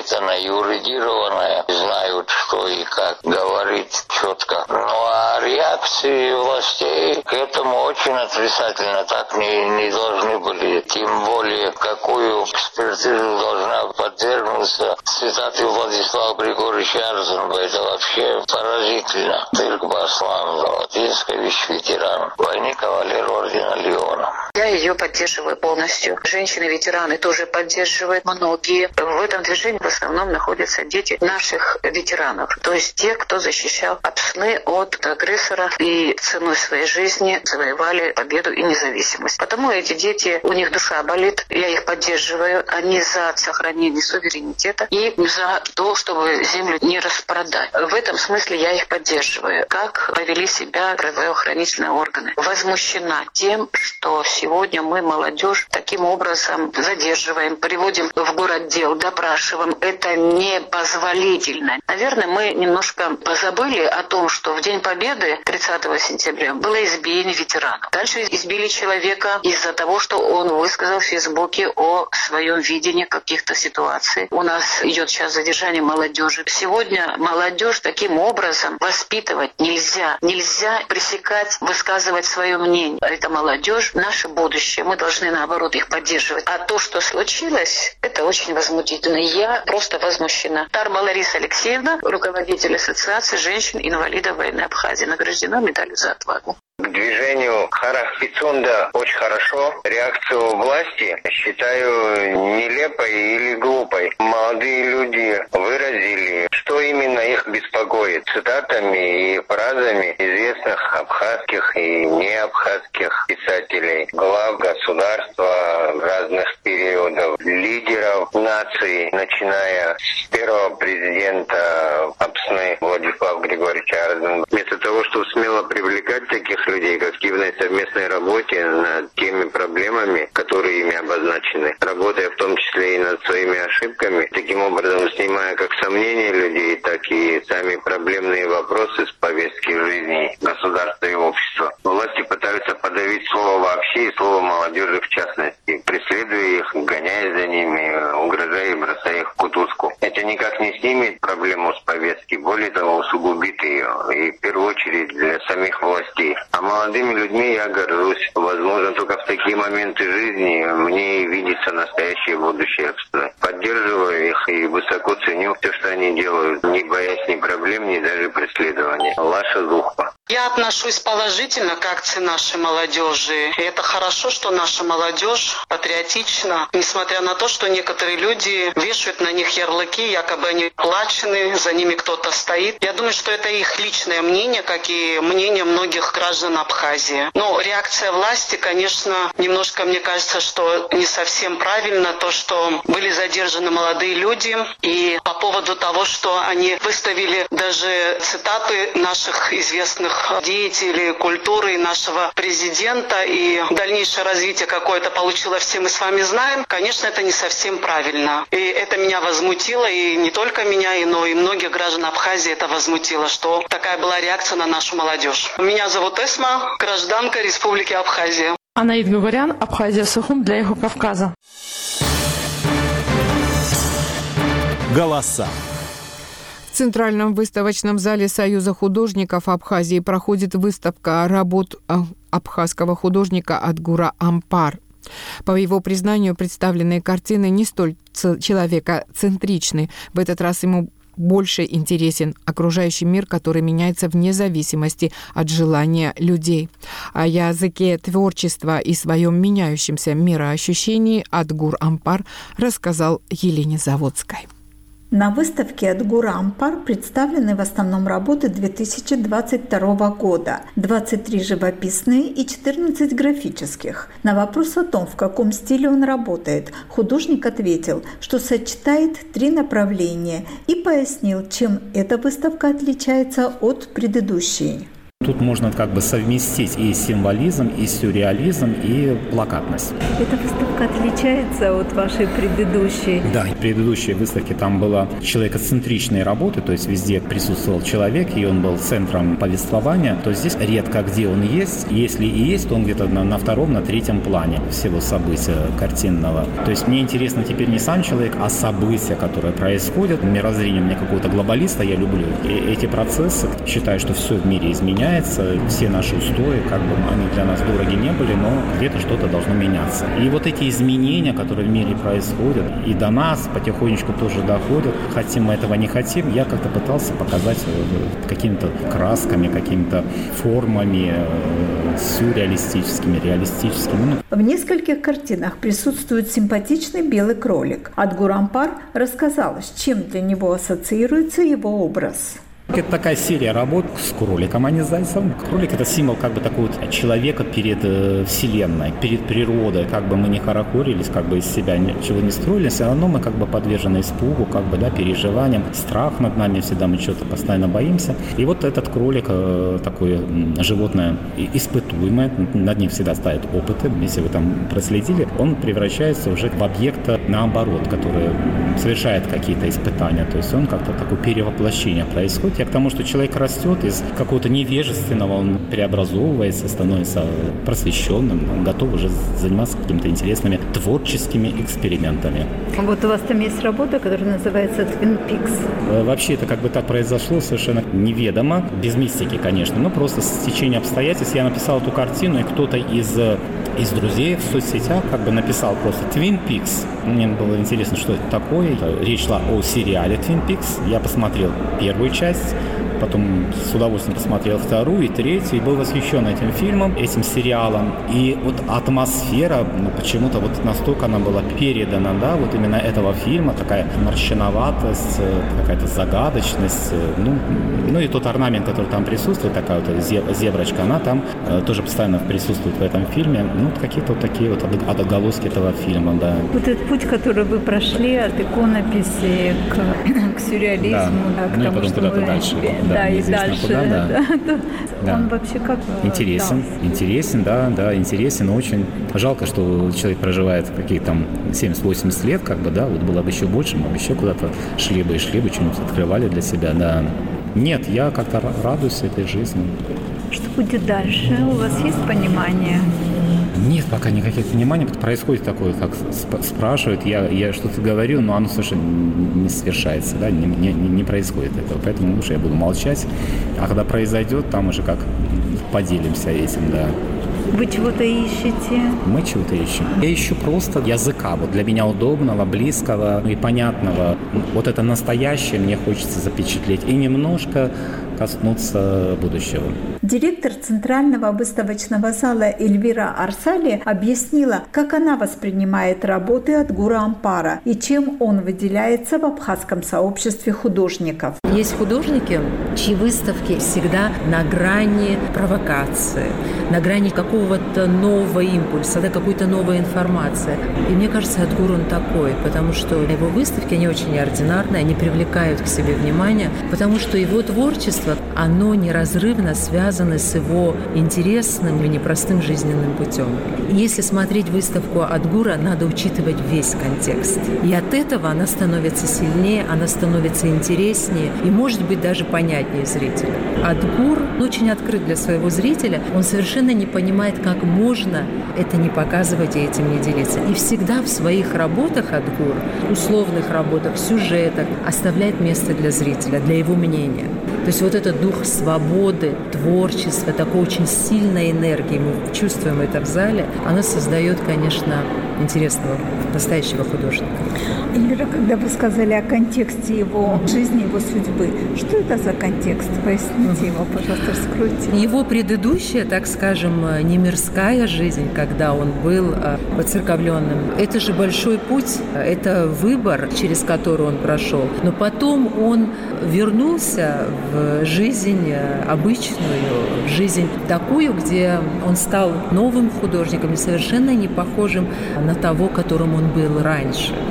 воспитанная, юридированная, знают, что и как, говорит четко. Ну а реакции властей к этому очень отрицательно, так не, не должны были. Тем более, какую экспертизу должна подвергнуться цитаты Владислава Григорьевича Арзенба. Это вообще поразительно. Тыльк Баслан, Золотинскович, ветеран войны, кавалер ордена Леона. Я ее поддерживаю полностью. Женщины-ветераны тоже поддерживают. Многие в этом движении в основном находятся дети наших ветеранов. То есть те, кто защищал Апсны от агрессора и ценой своей жизни завоевали победу и независимость. Потому эти дети, у них душа болит, я их поддерживаю. Они за сохранение суверенитета и за то, чтобы землю не распродать. В этом смысле я их поддерживаю. Как повели себя правоохранительные органы. Возмущена тем, что сегодня мы молодежь таким образом задерживаем, приводим в городдел, допрашиваем. Это непозволительно. Наверное, мы немножко позабыли о том, что в День Победы, тридцатого сентября, было избиение ветеранов. Дальше избили человека из-за того, что он высказал в Фейсбуке о своем видении каких-то ситуаций. У нас идет сейчас задержание молодежи. Сегодня молодежь таким образом воспитывать нельзя. Нельзя пресекать, высказывать свое мнение. Это молодежь, наше будущее. Мы должны, наоборот, их поддерживать. А то, что случилось, это очень возмутительно. Я просто возмущена. Тарба Лариса Алексеевна, руководитель Ассоциации женщин-инвалидов войны Абхазии, награждена медалью за отвагу. К движению Харах Пицунда очень хорошо. Реакцию власти считаю нелепой или глупой. Молодые люди выразили, что именно их беспокоит, цитатами и фразами известных абхазских и неабхазских писателей, глав государства разных периодов, лидеров наций, начиная с первого президента Апсны Владислава Григорьевича Арзенба. Вместо того, чтобы смело привлекать таких людей к активной совместной работе над теми проблемами, которые ими обозначены, работая в том числе и над своими ошибками, таким образом снимая как сомнения людей, так и сами проблемные вопросы с повестки жизни государства и общества. Власти пытаются подавить слово вообще и слово молодежи в частности, преследуя их, гоняя за ними, угрожая и бросая их в кутузку. Это никак не снимет проблему с повестки, более того, усугубит ее, и в первую очередь для самих властей. А молодыми людьми я горжусь. Возможно, только в такие моменты жизни мне и видится настоящее будущее. Поддерживаю их и высоко ценю все, что они делают, не боясь ни проблем, ни даже преследования. Лаша Зухпа. Я отношусь положительно к акции нашей молодежи. И это хорошо, что наша молодежь патриотична, несмотря на то, что некоторые люди вешают на них ярлыки, якобы они оплачены, за ними кто-то стоит. Я думаю, что это их личное мнение, как и мнение многих граждан Абхазии. Но реакция власти, конечно, немножко, мне кажется, что не совсем правильно, то, что были задержаны молодые люди. И по поводу того, что они выставили даже цитаты наших известных деятелей культуры, нашего президента, и дальнейшее развитие какое-то получило, все мы с вами знаем, конечно, это не совсем правильно. И это меня возмутило, и не только меня, но и многих граждан Абхазии это возмутило, что такая была реакция на нашу молодежь. Меня зовут Эсма, гражданка Республики Абхазия. Анаид Гугарян, Абхазия, Сухум для Эхо Кавказа. Голоса. В Центральном выставочном зале Союза художников Абхазии проходит выставка работ абхазского художника Адгура Ампар. По его признанию, представленные картины не столь человекоцентричны. В этот раз ему больше интересен окружающий мир, который меняется вне зависимости от желания людей. О языке творчества и своем меняющемся мироощущении Адгур Ампар рассказал Елене Заводской. На выставке Адгура Ампар представлены в основном работы две тысячи двадцать второго года, двадцать три живописные и четырнадцать графических. На вопрос о том, в каком стиле он работает, художник ответил, что сочетает три направления и пояснил, чем эта выставка отличается от предыдущей. Тут можно как бы совместить и символизм, и сюрреализм, и плакатность. Эта выставка отличается от вашей предыдущей? Да, в предыдущей выставке там была человекоцентричные работы, то есть везде присутствовал человек, и он был центром повествования. То здесь редко где он есть. Если и есть, то он где-то на, на втором, на третьем плане всего события картинного. То есть мне интересно теперь не сам человек, а события, которые происходят. Мирозрение у меня какого-то глобалиста, я люблю и эти процессы. Считаю, что все в мире изменяется. Все наши устои, как бы они для нас дороги не были, но где-то что-то должно меняться. И вот эти изменения, которые в мире происходят, и до нас потихонечку тоже доходят, хотим мы этого, не хотим, я как-то пытался показать какими-то красками, какими-то формами сюрреалистическими, реалистическими. В нескольких картинах присутствует симпатичный белый кролик. Адгур Ампар рассказал, с чем для него ассоциируется его образ. Это такая серия работ с кроликом, а не с зайцем. Кролик – это символ как бы такого вот человека перед э, вселенной, перед природой. Как бы мы не хорохорились, как бы из себя ничего не строили, все равно мы как бы подвержены испугу, как бы, да, переживаниям, страх над нами всегда, мы что-то постоянно боимся. И вот этот кролик, э, такое животное испытуемое, над ним всегда ставят опыты, если вы там проследили, он превращается уже в объекта наоборот, который совершает какие-то испытания. То есть он как-то такое перевоплощение происходит. Я к тому, что человек растет из какого-то невежественного, он преобразовывается, становится просвещенным, он готов уже заниматься какими-то интересными творческими экспериментами. Вот у вас там есть работа, которая называется Twin Peaks. Вообще это как бы так произошло совершенно неведомо, без мистики, конечно, но просто с течением обстоятельств я написал эту картину, и кто-то из, из друзей в соцсетях как бы написал просто Twin Peaks. Мне было интересно, что это такое. Речь шла о сериале Twin Peaks. Я посмотрел первую часть, потом с удовольствием посмотрел вторую и третью, и был восхищен этим фильмом, этим сериалом. И вот атмосфера, ну, почему-то вот настолько она была передана, да, вот именно этого фильма, такая морщиноватость, какая-то загадочность, ну, ну и тот орнамент, который там присутствует, такая вот зеброчка, она там э, тоже постоянно присутствует в этом фильме, ну, какие-то вот такие вот отголоски этого фильма, да. Вот этот путь, который вы прошли от иконописи к, к сюрреализму, да, да, к ну тому, и потом что куда-то вы... дальше. Да, Да, и дальше. Куда, да. Да, да. Он вообще как... Интересен, да. интересен, да, да, интересен очень. Жалко, что человек проживает какие-то там семьдесят-восемьдесят лет, как бы, да, вот было бы еще больше, мы бы еще куда-то шли бы и шли бы, что-нибудь открывали для себя, да. Нет, я как-то радуюсь этой жизни. Что будет дальше? У вас есть понимание? Нет, пока никаких пониманий. Происходит такое, как спрашивают, я, я что-то говорю, но оно совершенно не совершается, да, не, не, не происходит этого. Поэтому лучше я буду молчать. А когда произойдет, там уже как поделимся этим, да. Вы чего-то ищете? Мы чего-то ищем. Я ищу просто языка, вот для меня удобного, близкого и понятного. Вот это настоящее мне хочется запечатлеть и немножко коснуться будущего. Директор Центрального выставочного зала Эльвира Арсали объяснила, как она воспринимает работы Адгура Ампара и чем он выделяется в абхазском сообществе художников. Есть художники, чьи выставки всегда на грани провокации, на грани какого-то нового импульса, да, какой-то новой информации. И мне кажется, Адгур он такой, потому что его выставки, они очень неординарные, они привлекают к себе внимание, потому что его творчество, оно неразрывно связано с его интересным и непростым жизненным путем. И если смотреть выставку Адгура, надо учитывать весь контекст. И от этого она становится сильнее, она становится интереснее и, может быть, даже понятнее зрителю. Адгур очень открыт для своего зрителя, он совершенно не понимает, как можно это не показывать и этим не делиться. И всегда в своих работах Адгур, условных работах, сюжетах оставляет место для зрителя, для его мнения. То есть вот этот дух свободы, творчества, такой очень сильной энергии, мы чувствуем это в зале, она создает, конечно, интересного, настоящего художника. Эльвира, когда вы сказали о контексте его жизни, его судьбы, что это за контекст? Поясните его, пожалуйста, раскройте. Его предыдущая, так скажем, не мирская жизнь, когда он был воцерковленным, это же большой путь, это выбор, через который он прошел. Но потом он вернулся в жизнь обычную, в жизнь такую, где он стал новым художником и совершенно не похожим на того, которым он был раньше. Вы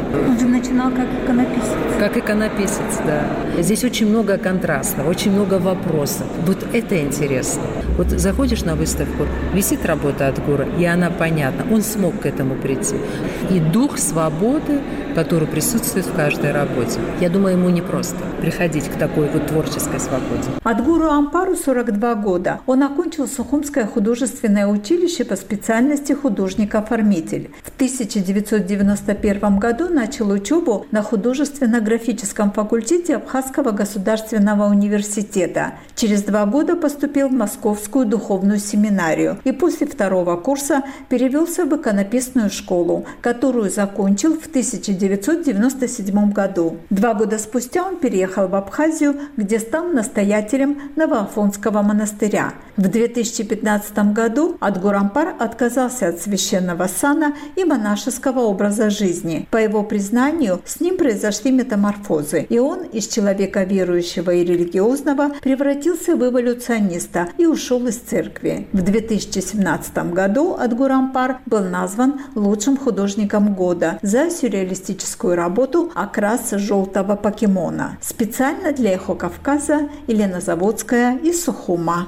начинал как иконописец. Как иконописец, да. Здесь очень много контрастов, очень много вопросов. Вот это интересно. Вот заходишь на выставку, висит работа Адгура, и она понятна. Он смог к этому прийти. И дух свободы, который присутствует в каждой работе. Я думаю, ему непросто приходить к такой вот творческой свободе. Адгуру Ампару сорок два года. Он окончил Сухумское художественное училище по специальности художник-оформитель. В тысяча девятьсот девяносто первом году начал учебу на художественно-графическом факультете Абхазского государственного университета. Через два года поступил в Московскую духовную семинарию и после второго курса перевелся в иконописную школу, которую закончил в тысяча девятьсот девяносто седьмом году. Два года спустя он переехал в Абхазию, где стал настоятелем Новоафонского монастыря. В две тысячи пятнадцатом году Адгур Ампар отказался от священного сана и монашеского образа жизни. По его признанию, с ним произошли метаморфозы, и он из человека верующего и религиозного превратился в эволюциониста и ушел из церкви. В две тысячи семнадцатом году Адгур Ампар был назван лучшим художником года за сюрреалистическую работу «Окрас желтого покемона». Специально для «Эхо Кавказа» Елена Заводская из Сухума.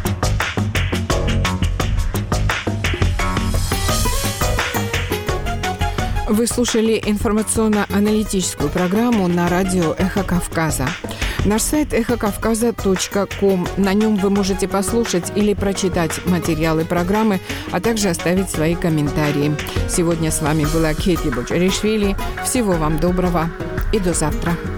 Вы слушали информационно-аналитическую программу на радио «Эхо Кавказа». Наш сайт эхо кавказа точка ком. На нем вы можете послушать или прочитать материалы программы, а также оставить свои комментарии. Сегодня с вами была Кети Бочаришвили. Всего вам доброго и до завтра.